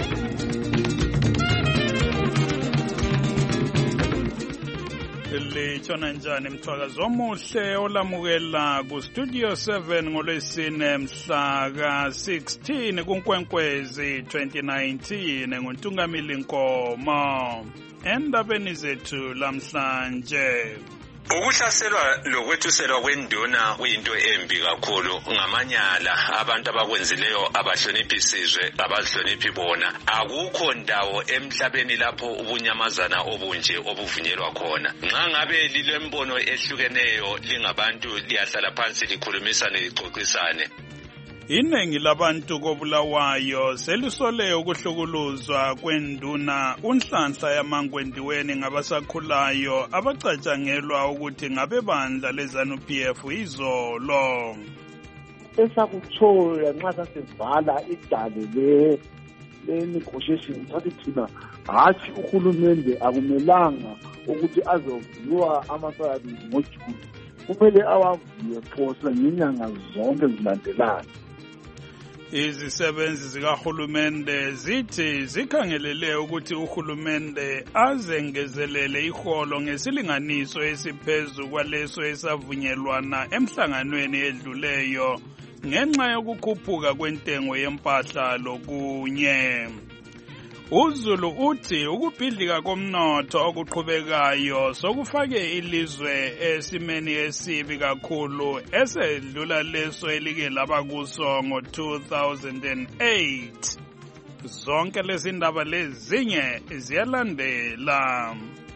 Litshona njani mthwakazi omuhle olamukela ku-Studio 7 ngolwesine mhla ka-16 kuNkwenkwezi 2019 nguNtungamiri Nkomo. Endabeni zethu lamhlanje, ukuhlaselwa lokwethuselwa kwenduna kuyinto embi kakhulu. Ngamanyala abantu abakwenzileyo abahloniphi isizwe, abahloniphi bona. Akukho ndawo emhlabeni lapho ubunyamazana obunje obuvunyelwa khona. Nxa ngabe lilembono ehlukeneyo lingabantu liyahlala phansi likhulumisane lixoxisane. iningi labantu koBulawayo selisole ukuhlukuluzwa kwenduna uNhlanhla yaMangwendiweni ngabasakhulayo abacatshangelwa ukuthi ngabebandla leZANU-PF izolo. Esakuthola nxa sasivala idale le-negotiation sathi thina hathi uhulumende akumelanga ukuthi azovuliwa amasayabi ngoJuni, kumele awavuye phose ngenyanga zonke zilandelana. Izisebenzi zikahulumende zithi zikhangelele ukuthi uhulumende azengezelele iholo ngesilinganiso esiphezu kwaleso esavunyelwana emhlanganweni edluleyo ngenxa yokukhuphuka kwentengo yempahla lokunye. uZulu uthi ukubhidlika komnotho okuqhubekayo sokufake ilizwe esimeni esibi kakhulu esedlula leso elike laba kuso ngo-2008. Zonke lezi ndaba lezinye ziyalandela.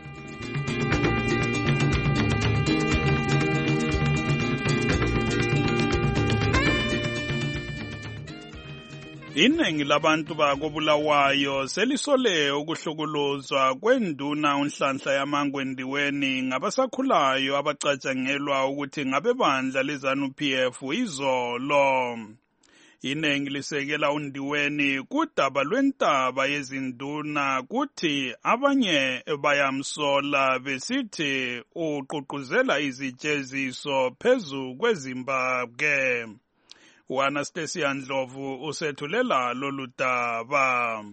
Iningi labantu bakoBulawayo selisole ukuhlukuluzwa kwenduna uNhlanhla yaMangwendiweni ngabasakhulayo abacatshangelwa ukuthi ngabebandla leZANU-PF izolo. Iningi lisekela uNdiweni kudaba lwentaba yezinduna kuthi abanye bayamsola besithi uququzela izijeziso phezu kweZimbabwe. uAnastasia Ndlovu usethulela lolu daba.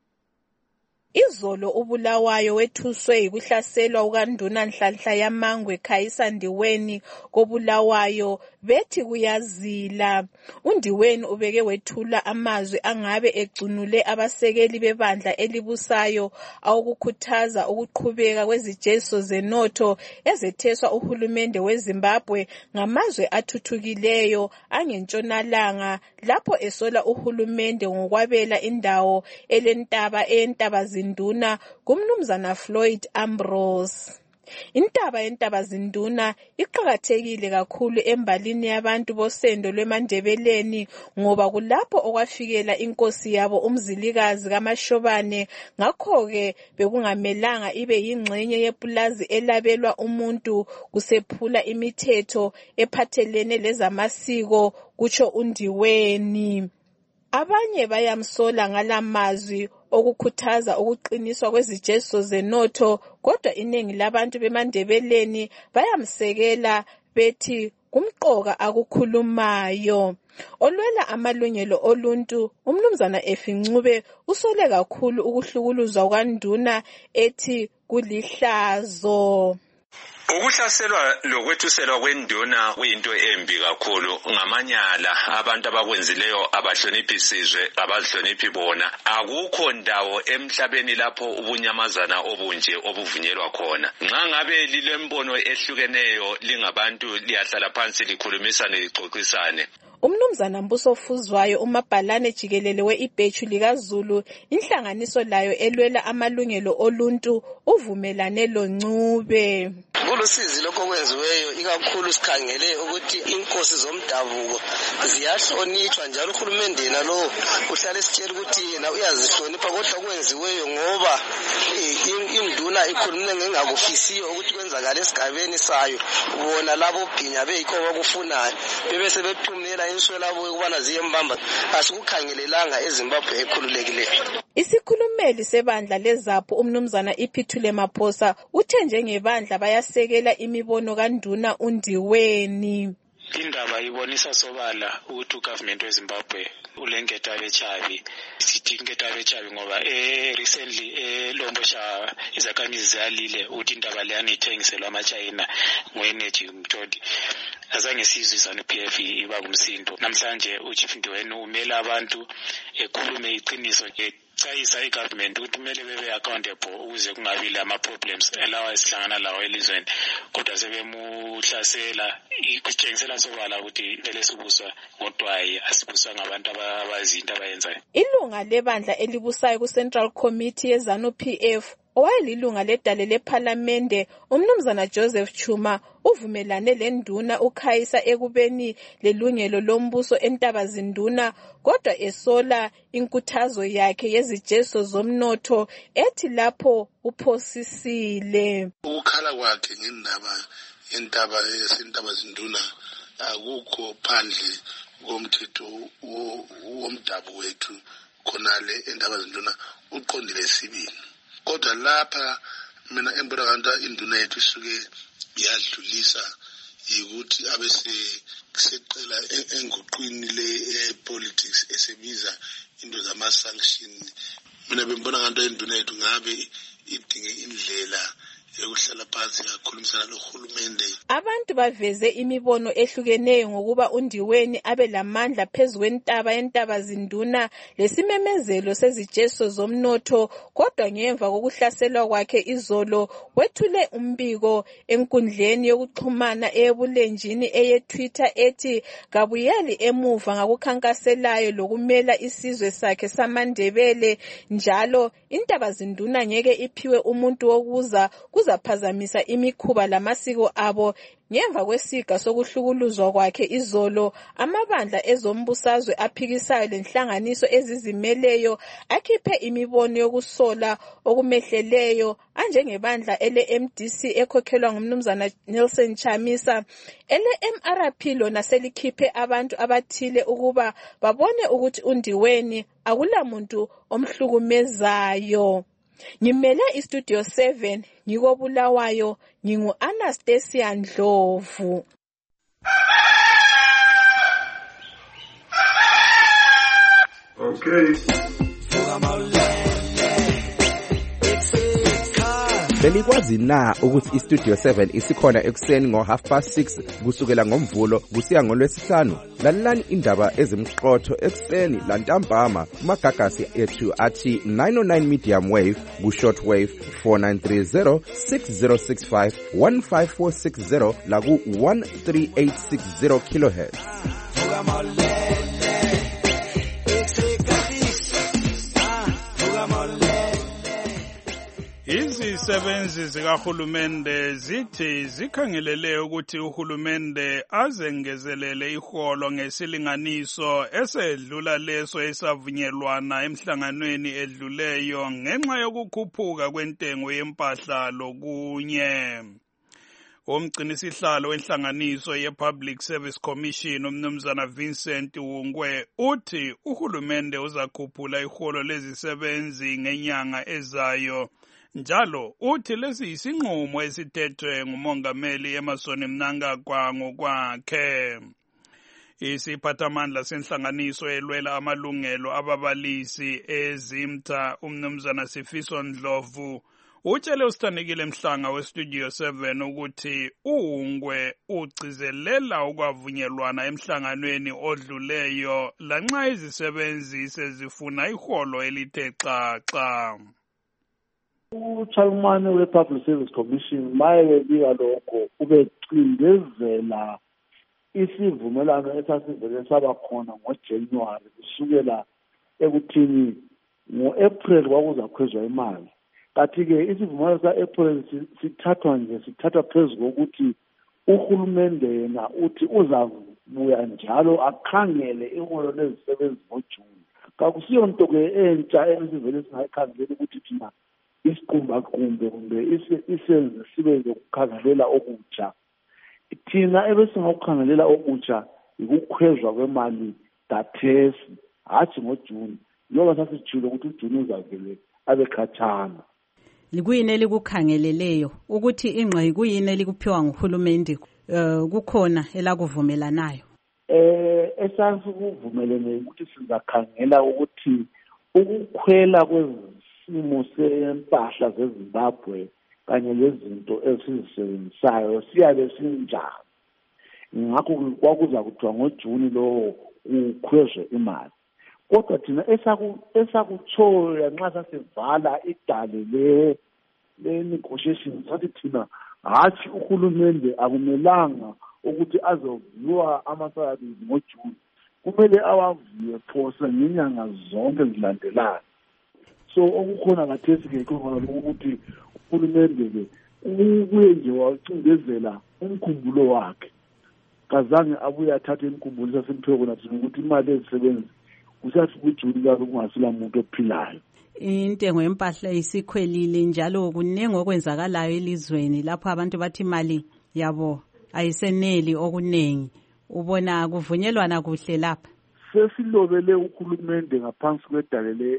Izolo uBulawayo wethuswe yikuhlaselwa ukanduna Nhlanhla yaMangwe Khayisa Ndiweni koBulawayo bethi kuyazila. uNdiweni ubeke wethula amazwi angabe egcunule abasekeli bebandla elibusayo awukukhuthaza ukuqhubeka kwezijeziso zenotho ezetheswa uhulumende weZimbabwe ngamazwe athuthukileyo angentshonalanga, lapho esola uhulumende ngokwabela indawo entaba zinduna kumnumzana Floyd Ambrose. Intaba zinduna iqhakathekile kakhulu embalini yabantu bosendo lweMandebeleni ngoba kulapho okwafikela inkosi yabo umzilikazi kaMashobane. Ngakho-ke bekungamelanga ibe yingxenye yepulazi elabelwa umuntu kusephula imithetho ephathelene lezamasiko, kutsho uNdiweni. Abanye bayamsola ngalamazwi okukhuthaza ukuqiniswa kwezijeziso zenotho, kodwa iningi labantu beMandebeleni bayamsekela bethi kumqoka akukhulumayo. Olwela amalungelo oluntu umnumzana Effie Ncube usole kakhulu ukuhlukuluzwa kwanduna ethi kulihlazo. Ukuhlaselwa lokwethuselwa kwenduna kuyinto embi kakhulu ngamanyala abantu abakwenzileyo abahloniphi isizwe abazihloniphi bona. Akukho ndawo emhlabeni lapho ubunyamazana obunje obuvunyelwa khona. Nxa ngabe lilembono ehlukeneyo lingabantu liyahlala phansi likhulumisane lixoxisane. Umnumzana Mbuso Fuzwayo umabhalane jikelele we-Ibhechu likaZulu inhlanganiso layo elwela amalungelo oluntu uvumelane loNcube. Kulusizi lokho kwenziweyo ikakhulu sikhangele ukuthi inkosi zomdabuko ziyahlonishwa njalo uhulumende nalo uhlale esitshela ukuthi yena uyazihlonipha kodwa kwenziweyo ngoba induna ikhulumile ngengakufisiyo ukuthi kwenzakala esigabeni sayo bona labo bhinya beyikho bakufunayo bebese bethumela inswelabo ukubana ziyembamba asikukhangelelanga eZimbabwe ekhululekileyo. Isikhulumeli sebandla leZAPHU umnumzana Iphithule Maphosa uthe njengebandla bayasekela imibono kaNduna uNdiweni. Indaba ibonisa sobala ukuthi ugovernment weZimbabwe ulengeta bechabi sithi ingeta bechabi ngoba recently lombosha izakhamizi zalile ukuthi indaba le yanithengiselwa amaChina ngoenergy umtodi azange sizwe ZANU-PF iba kumsindo. Namhlanje uChief Ndiweni umela abantu ekhulume iqiniso chayisa igovernment ukuthi kumele bebe accountable ukuze kungabi lama problems elawa esihlangana lawo elizweni kodwa sebemuhlasela ikutshengisela sobala ukuthi vele sibuswa ngodwayi asibuswa ngabantu abazinto abayenzayo. Ilunga lebandla elibusayo ku-Central Committee ye-ZANU-PF owayelilunga ledale lephalamende umnumzana Joseph Chuma uvumelane lenduna ukhayisa ekubeni lelungelo lombuso eNtabazinduna kodwa esola inkuthazo yakhe yezijeso zomnotho ethi lapho uphosisile. Ukukhala kwakhe ngendaba yentaba yaseNtabazinduna akukho phandle komthetho womdabu wethu khonale eNtabazinduna uqondile sibili. Kodwa lapha mina embona kanti induna yethu isuke yadlulisa ukuthi abeseqela enguqwini le-politics esebiza into zama-sanction. Mina bembona kanti induna yethu ngabe idinge indlela yokuhlala phansi kakhulumisana lohulumende. Abantu baveze imibono ehlukeneyo ngokuba uNdiweni abe lamandla phezu kwentaba yeNtabazinduna lesimemezelo sezijeso zomnotho kodwa ngemva kokuhlaselwa kwakhe izolo wethule umbiko enkundleni yokuxhumana eyebulenjini eye-Twitter ethi kabuyeli emuva ngakukhankaselayo lokumela isizwe sakhe samaNdebele njalo iNtabazinduna ngeke iphiwe umuntu wokuza kuzaphazamisa imikhuba lamasiko abo. Ngemva kwesiga sokuhlukuluzwa kwakhe izolo amabandla ezombusazwe aphikisayo lenhlanganiso ezizimeleyo akhiphe imibono yokusola okumehleleyo anjengebandla ele-MDC ekhokhelwa ngumnumzana Nelson Chamisa. Ele-MRP lona selikhiphe abantu abathile ukuba babone ukuthi uNdiweni akulamuntu omhlukumezayo. Ngimele iStudio 7 ngikobulawayo ngingu-Anastasia Ndlovu. Okay. Belikwazi na ukuthi iStudio 7 isikhona ekuseni ngo6:30 kusukela ngoMvulo kusiya ngoLwesihlanu? Lalelani indaba ezimqotho ekuseni lantambama kumagagasi ethu athi 909 medium wave ku-short wave 4930 6065 15460 la ku-13860 kilohertz. Izisebenzi zikahulumende zithi zikhangelele ukuthi uhulumende azengezelele iholo ngesilinganiso esedlula leso esavunyelwana emhlanganweni edluleyo ngenxa yokukhuphuka kwentengo yempahla lokunye. Umgcinisihlalo wenhlanganiso ye-Public Service Commission umnumzana Vincent Wungwe uthi uhulumende uzakhuphula iholo lezisebenzi ngenyanga ezayo. Njalo uthi lesi isinqumo esithethwe ngumongameli Emmerson Mnangagwa ngokwakhe. Isiphathamandla senhlanganiso elwela amalungelo ababalisi eZimta umnumzana Sifiso Ndlovu Utshele usithandekile Mhlanga weStudio 7 ukuthi uHungwe ugcizelela ukwavunyelwana emhlanganweni odluleyo lanxa izisebenzi sezifuna iholo elithe xaxa. uChalmane we-Public Service Commission mayebika lokho ubecindezela isivumelwano esasivele saba khona ngoJanuwari kusukela ekuthini ngo-April kwakuzakhwezwa imali. Kathi-ke isivumelwano sa-April sithathwa phezu kokuthi uhulumende yena uthi uzabuya njalo akhangele iholo lezisebenzi ngoJuni. Kakusiyo nto-ke entsha esivele singayikhangeli ukuthi thina isiqumbaqumbe kumbe isenze sibe lokukhangelela okutsha. Thina ebesingakukhangelela okutsha ukukhwezwa kwemali dathesi hathi ngoJuni njengoba sasijule ukuthi uJuni uzavele abe khatshana. Likuyini elikukhangeleleyo ukuthi ingqe kuyini elikuphiwa nguhulumende kukhona elakuvumelanayo? Esasikuvumelene ukuthi sizakhangela ukuthi ukukhwela kwesimo sempahla zeZimbabwe kanye lezinto esizisebenzisayo siyabe sinjani. Ngakho kwakuza kuthiwa ngoJuni lo kukhwezwe imali. Kodwa thina esakuthola nxa sasivala idale le-negotiation sathi thina hathi uhulumende akumelanga ukuthi azoviwa amasayabili ngoJuni. Kumele awaviwe phose ngenyanga zonke zilandelana. So okukhona kathesi-ke khona ukuthi uhulumende-ke ubuye nje wacindezela umkhumbulo wakhe. Kazange abuye athathe imkhumbulo sasempheko khona thina ukuthi imali ezisebenzi kusathi kuJuni kabe kungasila muntu ophilayo. Intengo yempahla isikhwelile njalo kuningi okwenzakalayo elizweni lapho abantu bathi imali yabo ayiseneli okuningi. Ubona kuvunyelwana kuhle lapha? Sesilobele uhulumende ngaphansi kwedale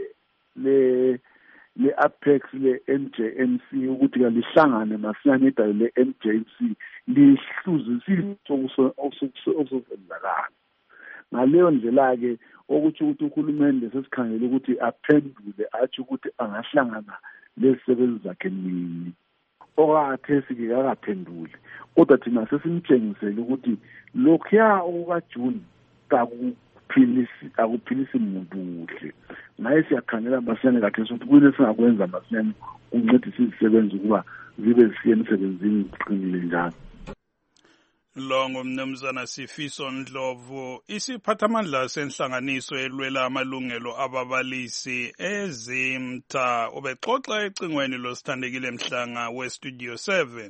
le-Apex le-NJMC ukuthi kalihlangane masinyane idale le-NJMC lihluzisise okusenzakala. Ngaleyo ndlela-ke okuthi uhulumende sesikhangele ukuthi aphendule athi ukuthi angahlangana lezisebenzi zakhe nini. Okakathesi-ke kakaphenduli. Kodwa thina sesimtshengisele ukuthi lokhuya okukaJuni akuphilisi muntu kuhle. Naye siyakhangela masinyane kathesi ukuthi kuyini esingakwenza masinyane ukuncedisa izisebenzi ukuba zibe zisiye emsebenzini ziqinile njalo. Lo ngumnumzana Sifiso Ndlovu, isiphathamandla senhlanganiso elwela amalungelo ababalisi eZimta, ubexoxa ecingweni losithandekile Mhlanga weStudio 7.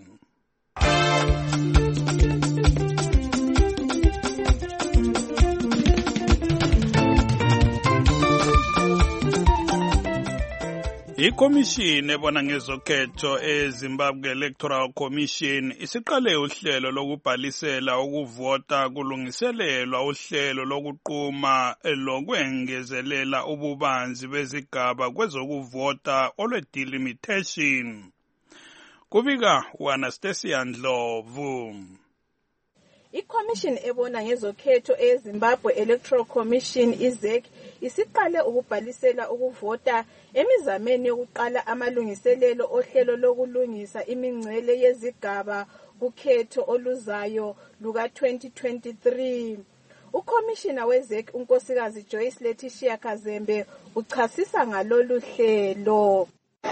Ikomishini ebona ngezokhetho eZimbabwe Electoral Commission isiqale uhlelo lokubhalisela ukuvota kulungiselelwa uhlelo lokuquma lokwengezelela ububanzi bezigaba kwezokuvota olwe-delimitation. Kubika uAnastasia Ndlovu. Ikomishini ebona ngezokhetho eZimbabwe Electoral Commission IZEC isiqale ukubhalisela ukuvota emizameni yokuqala amalungiselelo ohlelo lokulungisa imingcele yezigaba kukhetho oluzayo luka-2023. Ukomishina weZEC unkosikazi Joyce Letitia Kazembe uchasisa ngalolu hlelo.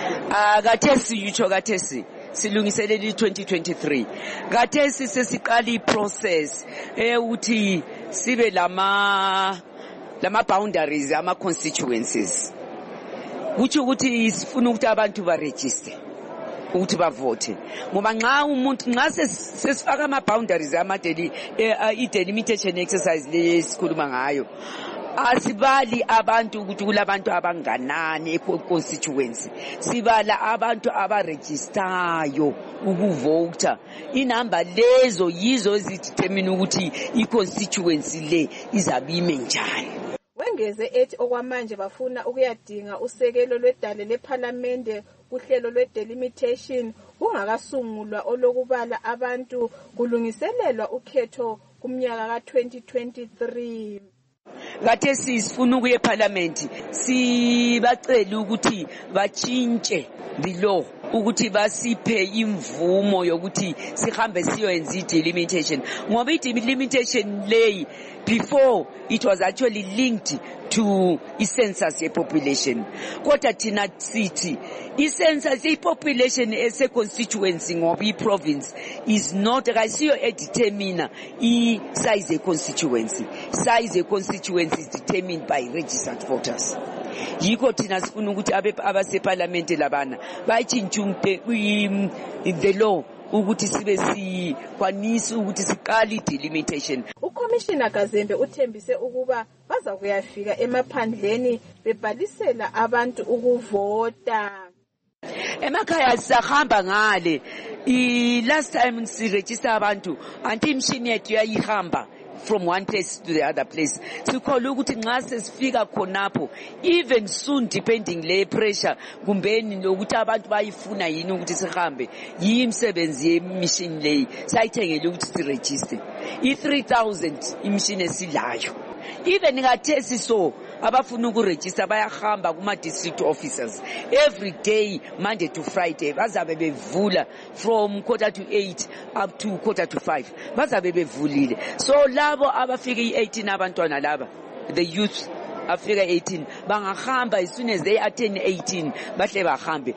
Kathesi silungiselele 2023. Kathesi sesiqala iprocess ukuthi sibe lama boundaries ama constituencies. Kuthi ukuthi sifuna ukuthi abantu ba register ukuthi bavote. Ngoba nxa sesifaka ama boundaries i-delimitation exercise lesikhuluma ngayo. Asibali abantu ukuthi kulabantu abanganani e-constituency. Sibala abantu abaregistayo ukuvota. Inamba lezo yizo ezidetermine ukuthi i-constituency le izabime njani. Wengeze ethi okwamanje bafuna ukuyadinga usekelo lwedale lePhalamende kuhlelo lwe-delimitation kungakasungulwa olokubala abantu kulungiselelwa ukhetho kumnyaka ka-2023. Kathesi sifuna ukuye eParliament sibacela ukuthi batshintshe the law ukuthi basiphe imvumo yokuthi sihambe siyoyenza i-delimitation, ngoba i-delimitation leyi before it was actually linked to i-census ye-population. Kodwa thina sithi i-census ye-population ese-constituency ngoba i-province is not kayisiyo edetermina i-size ye-constituency. Size ye-constituency is determined by registered voters. Yikho thina sifuna ukuthi abaseparlamente labana bayitshintshe the law ukuthi sibe sikwanisa ukuthi siqale i-delimitation. uCommissioner Kazembe uthembise ukuba baza kuyafika emaphandleni bebhalisela abantu ukuvota. Emakhaya sisahamba ngale. Last time siregister abantu anti imshini yethu yayihamba from one place to the other place. Sikholwa ukuthi nxa sesifika khonapho, even soon depending le pressure kumbeni lokuthi abantu bayifuna yini ukuthi sihambe, yimsebenzi yemishini leyi sayithengele ukuthi siregister. I-3,000 imishini esilayo. Even ngathesi so abafuna ukuregister bayahamba kuma district officers every day Monday to Friday bazabe bevula from 4:45 up to 4:45 bazabe bevulile. So labo abafika i-18 abantwana laba, the youth afika 18 bangahamba as soon as they attain 18 bahle bahambe.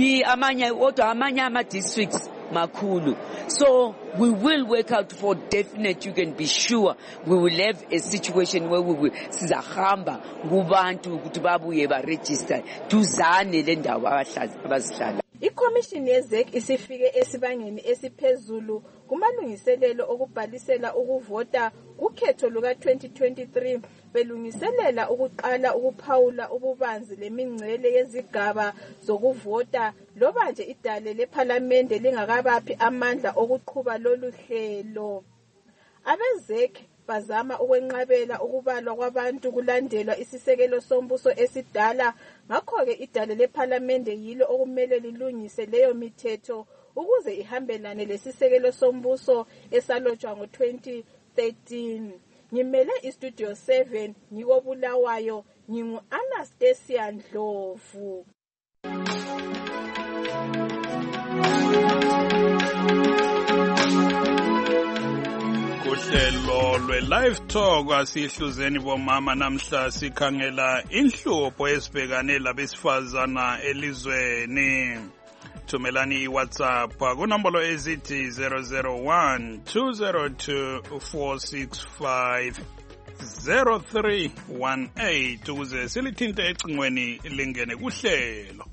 Amanye ama districts makhulu. So we will work out for definite, you can be sure we will have a situation where we will sizahamba kubantu ukuthi babuye ba register duzane le ndawo abazihlala. iCommission yeZEC isifike esibangeni esiphezulu kumalungiselelo okubhalisela ukuvota kukhetho luka 2023 belungiselela ukuqala ukuphawula ububanzi lemingcele yezigaba zokuvota loba nje idale leParliament lingakabaphi amandla okuqhuba lolu hlelo. AbeZEC bazama ukwenqabela ukubalwa kwabantu kulandelwa isisekelo sombuso esidala, ngakho ke idale leParliament yilo okumele lilungise leyo mithetho ukuze ihambelane lesisekelo sombuso esalotshwa ngo-2013. Ngimele iStudio 7 ngikobulawayo, ngingu-Anastasia Ndlovu. Kuhlelo lwe-Live Talk asihluzeni bomama namhla sikhangela inhlupho esibhekane labesifazana elizweni. Thumelani iWhatsApp kunombolo ezithi 001-202-465-0318 ukuze silithinte ecingweni lingene kuhlelo.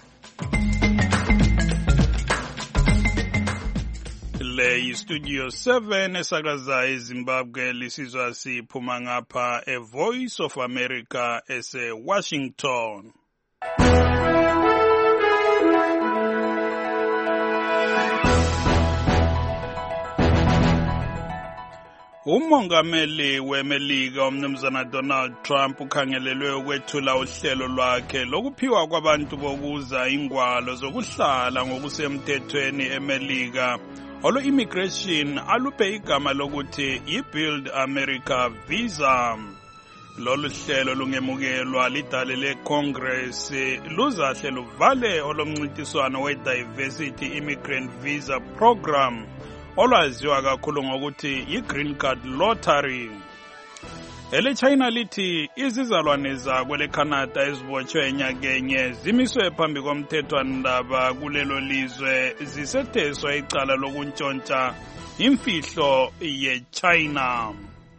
Le Studio 7 esakaza eZimbabwe lisizwa siphuma ngapha eVoice of America ese-Washington. Umongameli weMelika umnumzana Donald Trump ukhangelelwe ukwethula uhlelo lwakhe lokuphiwa kwabantu bokuza ingwalo zokuhlala ngokusemthethweni eMelika olo immigration aluphe igama lokuthi i-Build America Visa. Lolu hlelo lungemukelwa lidale leCongress luzahle luvale olomncintiswano we-Diversity Immigrant Visa Program olwaziwa kakhulu ngokuthi i-Green Card Lottery. EleChina lithi izizalwane zakwe leCanada ezibotshwe enyakenye zimiswe phambi komthethwandaba kulelo lizwe zisetheswa icala lokuntshontsha imfihlo yeChina.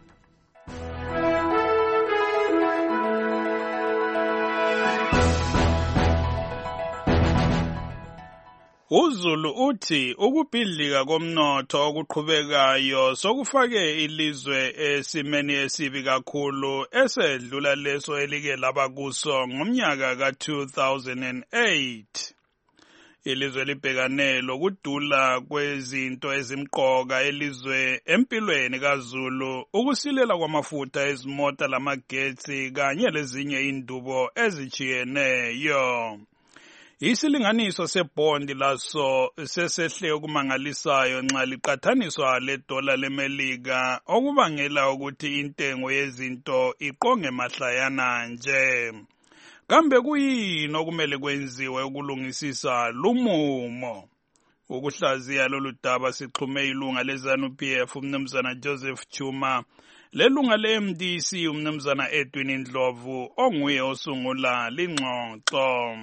uZulu uthi ukubhidlika komnotho okuqhubekayo sokufake ilizwe esimeni esibi kakhulu esedlula leso elike laba kuso ngomnyaka ka-2008. Ilizwe libhekane lokudula kwezinto ezimqoka elizwe empilweni kaZulu, ukusilela kwamafutha ezimota lamagetsi kanye lezinye indubo ezijiyeneyo. Isilinganiso sebhondi laso sesehle okumangalisayo nxa liqathaniswa ledola leMelika, okubangela ukuthi intengo yezinto iqonge mahlayana nje. kambe kuyini okumele kwenziwe ukulungisisa lumumo? Ukuhlaziya lolu daba sixhume ilunga le-ZANU-PF umnumzana Joseph Chuma lelunga le-MDC umnumzana Edwin Ndlovu onguye osungula lingxoxo.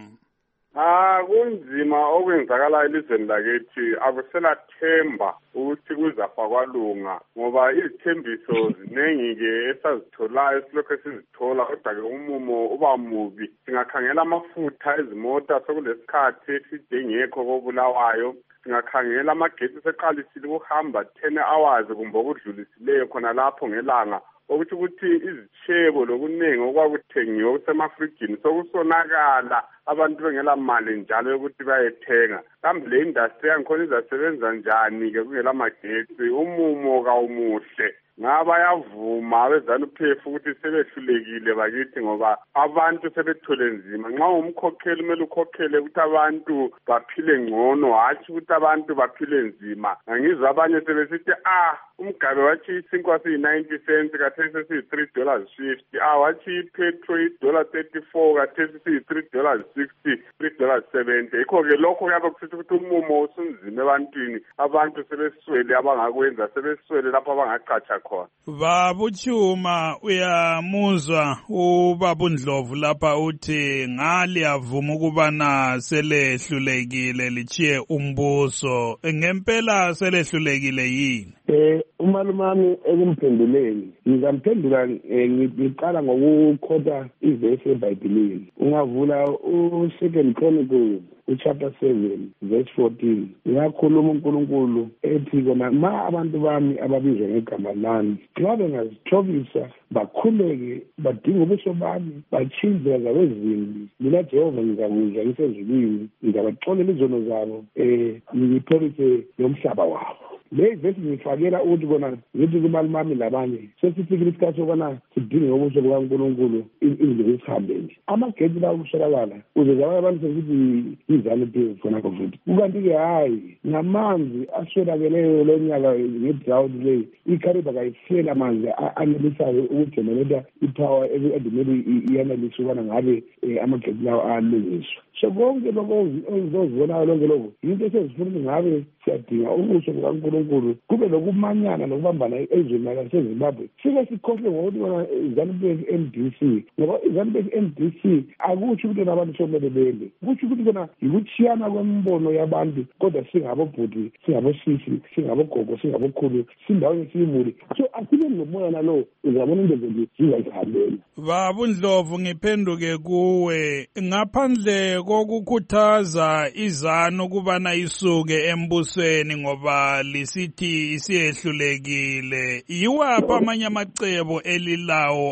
Kunzima okwenzakala elizweni lakithi, akuselathemba ukuthi kuzafa kwalunga ngoba izithembiso ziningi-ke esazitholayo esilokhu esizithola, kodwa-ke umumo uba mubi. Singakhangela amafutha ezimota sekulesikhathi eside ngekho kobulawayo, singakhangela amagesi seqalisile ukuhamba 10 hours kumbe okudlulisileyo khona lapho ngelanga, ukuthi izitshebo lokuningi okwakuthengiwe kusemafrijini sokusonakala, abantu bengela mali njalo yokuthi bayethenga. Kambe le industry yangikhona izasebenza njani-ke kungela magesi? Umumo kawumuhle. Ngabaya abe-ZANU-PF ukuthi sebehlulekile bakithi ngoba abantu sebethole nzima. Nxa umkhokheli kumele ukhokhele ukuthi abantu baphile ngcono, hatshi ukuthi abantu baphile nzima. Ngizwa abanye sebesithi umgabe wathi isinkwa siyi-90 cents kathesi siyi-$3.50. Wathi ipetrol $34 kathesi siyi-$3.60, $3.70. Yikho-ke lokho kuyabe kusithi ukuthi umumo usunzima ebantwini. Abantu sebeswele abangakwenza, sebeswele lapho abangaqatsha khona. Baba Chuma, uyamuzwa ubaba Ndlovu lapha uthi ngali avuma ukubana selehlulekile lichiye umbuso. Ngempela selehlulekile yini? Umalumami ekumphenduleni ngizamphendula ngiqala ngokukhotha ivesi eBhayibhelini. Ungavula u2 Chronicles chapter 7 verse 14. Ngiyakhuluma uNkulunkulu ethi kona ma abantu bami ababizwa ngegama lami nxa bengazithobisa bakhuleke badinga ubuso bami batshinze zabezimbi, mina Jehova ngizakuzwa ngisezulwini, ngizabaxolela izono zabo ngiphelise nomhlaba wabo. Le vesi ngifakela ukuthi kona ngithi kumalumami labanye sesifikile isikhathi sokubana sidinge ubuso bukaNkulunkulu indlu esihambeni. Amagedi lawo kushakalala uze abanye abantu sesithi iZANU-PF khonapho futhi. Kukanti-ke hayi namanzi aswelakeleyo lo nyaka nge-drought leyi iKariba kayifela amanzi anelisayo ukujenereta ipower edimele iyanelisa ukubana ngabe amagedi lawo alungiswa. So konke lokho ozibonayo lonke lokho yinto esezifuna ukuthi ngabe siyadinga ubuso bukaNkulunkulu kube lokumanyana nokubambana ezweni laseZimbabwe. Sike sikhohle ngokuthi bona iZANU-PF MDC ngoba iZANU-PF MDC akutsho ukuthi abantu somele bende, kutsho ukuthi kona yikuchiyana kwembono yabantu, kodwa singabobhuti, singabosisi, singabogogo, singabokhulu, sindawonye siyimuli. So asibe nomoya nalo uzabona into nje zingazihambela. Baba Ndlovu, ngiphenduke kuwe, ngaphandle kokukhuthaza iZANU ukubana isuke embusweni ngoba lisithi isiyehlulekile, yiwaphi amanye amacebo elilawo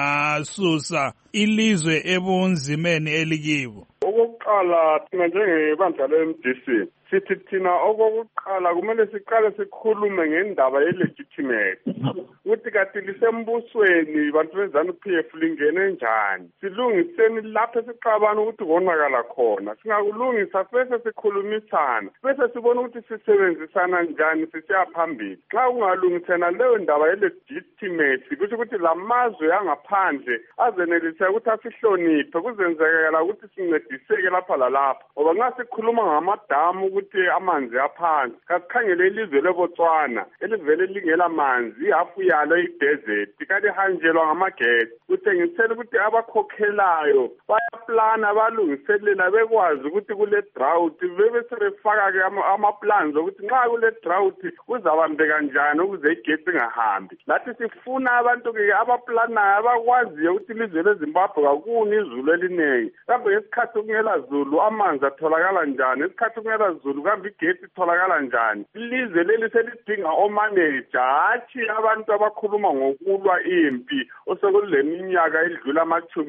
angasusa ilizwe ebunzimeni elikibo? Okokuqala, thina njengebandla le-MDC sithi thina okokuqala kumele siqale sikhulume ngendaba ye-legitimacy ukuthi kanti lisembusweni bantu be-ZANU-PF lingene njani, silungiseni lapho esiqabana ukuthi konakala khona. Singakulungisa bese sikhulumisana, bese sibona ukuthi sisebenzisana njani sisiya phambili. Xa kungalungisena leyo ndaba ye-legitimacy kusho ukuthi lamazwe angaphandle azenelise ukuthi asihloniphe, kuzenzekela ukuthi sincediseke lapha lalapha. Ngoba nxa sikhuluma ngamadamu ukuthi amanzi aphansi, kasikhangele ilizwe leBotswana elivele lingela manzi, ihafu yalo idesert, kanti hanjelwa ngamagesi. Kuthengisela ukuthi abakhokhelayo bayaplana, balungiselela, bekwazi ukuthi kule drought bebesebefaka-ke amaplans ukuthi nxa kule drought kuzabambeka njani ukuze igesi ingahambi. Lathi sifuna abantu-ke abaplanayo abakwaziyo ukuthi ilizwe leZimbabwe kakuni izulu eliningi, kambe ngesikhathi kungela zulu amanzi atholakala njani, ngesikhathi kungela zulu kambe igesi itholakala njani. Ilizwe leli selidinga omaneja, hatshi abantu abakhuluma ngokulwa impi osekule minyaka edlula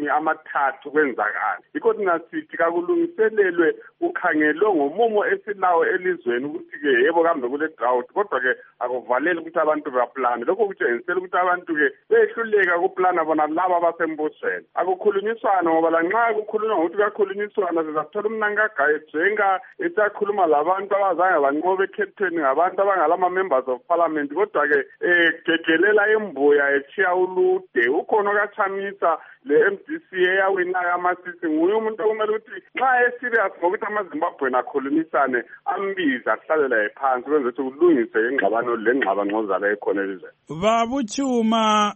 30 kwenzakala. Yikho thina kakulungiselelwe kukhangelwe ngomumo esilawo elizweni ukuthi-ke yebo kambe kule drought, kodwa-ke akuvaleli ukuthi abantu baplane. Lokho kutshengisela ukuthi abantu-ke behluleka kuplana bona laba abasembusweni. Akukhulunyiswana ngoba lanxa kukhulunywa ngokuthi kuyakhulunyiswana sizathola umnankagayi ejenga esakhuluma labantu abazange banqobe ekhethweni ngabantu abangalama-members of parliament, kodwa-ke gegelela embuya echiya ulude. Ukhona okaChamisa le-MDC eyawinayo amasisi, nguye umuntu okumele ukuthi nxa eserious ngokuthi amaZimbabwe akhulumisane ambize ahlalela phansi kwenze ukuthi kulungiswe ingxabano lengxabangxozala ekhona elizweni. Babu Chuma,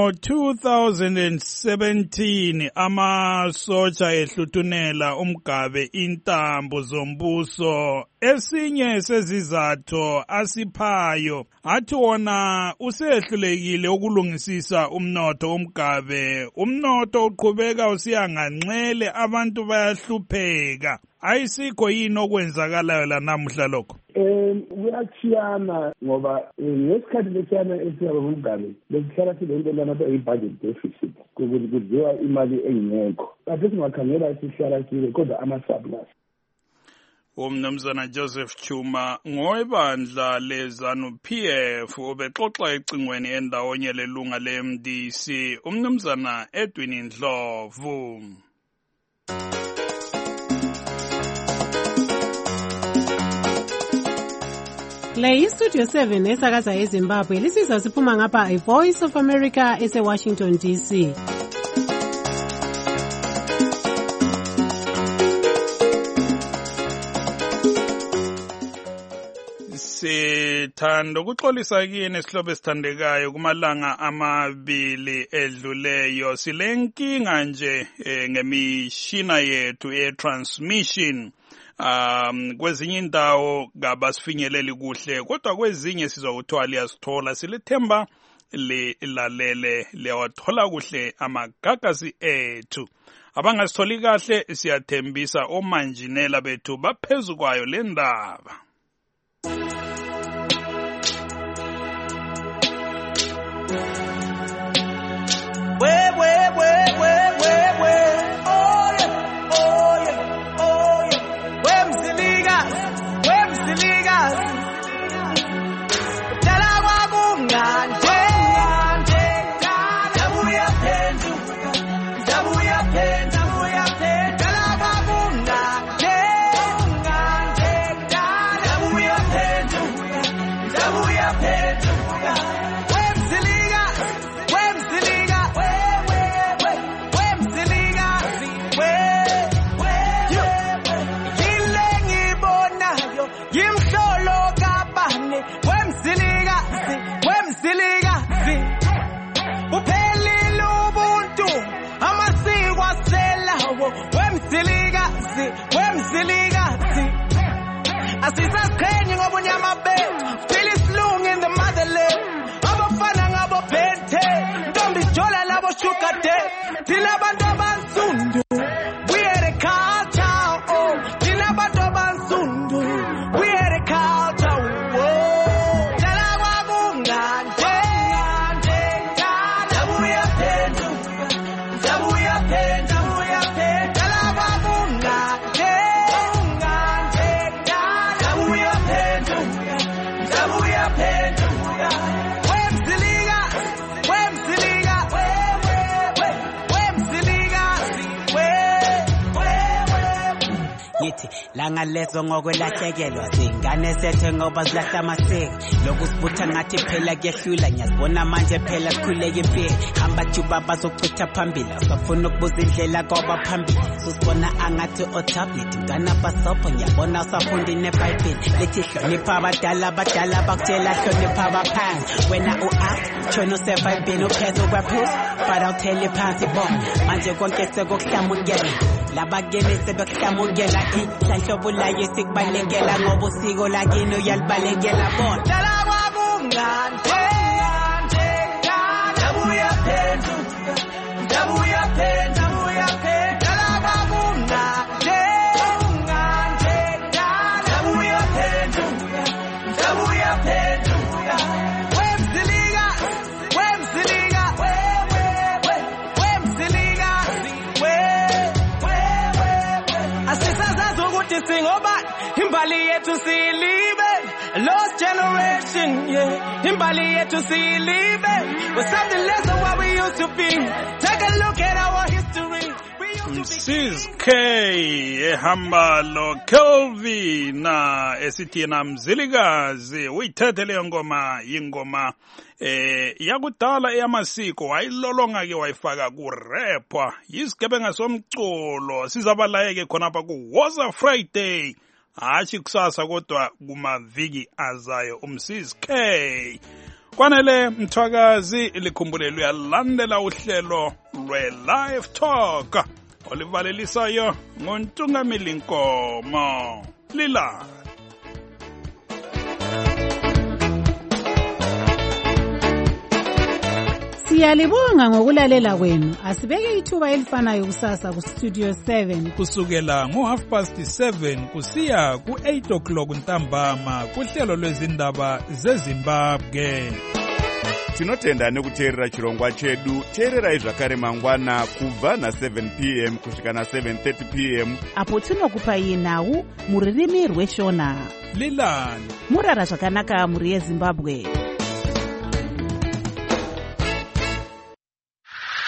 ngo-2017 amasotsha ehluthunela umgabe intambo zombuso. Esinye sezizathu asiphayo athi wona usehlulekile ukulungisisa umnotho umgabe. Umnotho uqhubeka usiyanganxele, abantu bayahlupheka. Ayisikho yini okwenzakalayo la namuhla lokho? Kuyachiyana ngoba ngesikhathi lesiyana esiyaba ngumgabe besihlala silento lana i-budget deficit, kudliwa imali engekho. Kade singakhangela sihlala sile kodwa ama-surplus. Umnumzana Joseph Chuma ngowebandla leZANU-PF ubexoxa ecingweni endawonye lelunga le-MDC umnumzana Edwin Ndlovu. Le iStudio 7 esakaza eZimbabwe lisiza siphuma ngapha iVoice of America ese-Washington DC. Sithanda ukuxolisa kini esihlobo esithandekayo kumalanga amabili edluleyo. Silenkinga nje ngemishina yethu e-transmission. Kwezinye indawo kabasifinyeleli kuhle, kodwa kwezinye sizokuthiwa liyasithola. Silethemba lilalele liyawathola kuhle amagagasi ethu. Abangasitholi kahle siyathembisa omanjinela bethu baphezu kwayo le ndaba. Asisaqhenyi ngobunyama bethu, feel isilungu in the motherland. Abafana ngabo phente, ntombi jola labo sugar day. Thina abantu abansundu, we are the culture. Oh, thina abantu abansundu, we are the culture. Oh, jala kwakungande, jabuya phente, jabuya phente, jabuya phente, jala kwakungande. Langa lezo ngokwelahlekelwa zingane sethe ngoba zilahla amasiko lokusibutha ngathi phela kuyehlula ngiyazibona manje phela sikhuleke impilo hamba juba bazochitha phambili asafuna ukubuza indlela ngoba phambili susibona angathi otablet ngana basopho ngiyabona usafunda neBhayibheli lethi hlonipha abadala bakutshela hlonipha abaphansi wena u-act tshona usevayibheni uphethe kwaphuza but I'll tell you phansi bona manje konke sekukuhlamukela labakene sebekuhlamukela inhlanhlobo layo sikubalekela ngoba usiko lakini uyalibalekela bona dala kwakungande jabuya phela jabuya phela jabuya phela dala kwakungande jabuya phela jabuya phela singoba imbali yethu silibe lost generation yeah imbali yethu silibe we're something less than what we used to be take a look at our history. Mrs K ehamba lo Kelvin na esithi na Mzilikazi uyithethe leyo ngoma ingoma yakudala eyamasiko wayilolonga ke wayifaka ku rapper yisigebenga somculo sizabalayeke khonapha ku Woza Friday hashi kusasa kodwa kumaviki azayo Mrs K. Kwanele Mthwakazi likhumbulelo uyalandela uhlelo lwe-Live Talk olivalelisayo ngoNtungamili Nkomo Lila. Siyalibonga ngokulalela kwenu. Asibeke ithuba elifanayo kusasa ku Studio 7 kusukela ngo7:30 kusiya ku8 o'clock ntambama kuhlelo lwezindaba zeZimbabwe. Tinotenda nekuteerera chirongwa chedu. Teererai zvakare mangwana kubva na7 p.m. kusvika na7:30 p.m. apo tinokupai nhau muririmi rweshona. Lilani murara zvakanaka muri yeZimbabwe.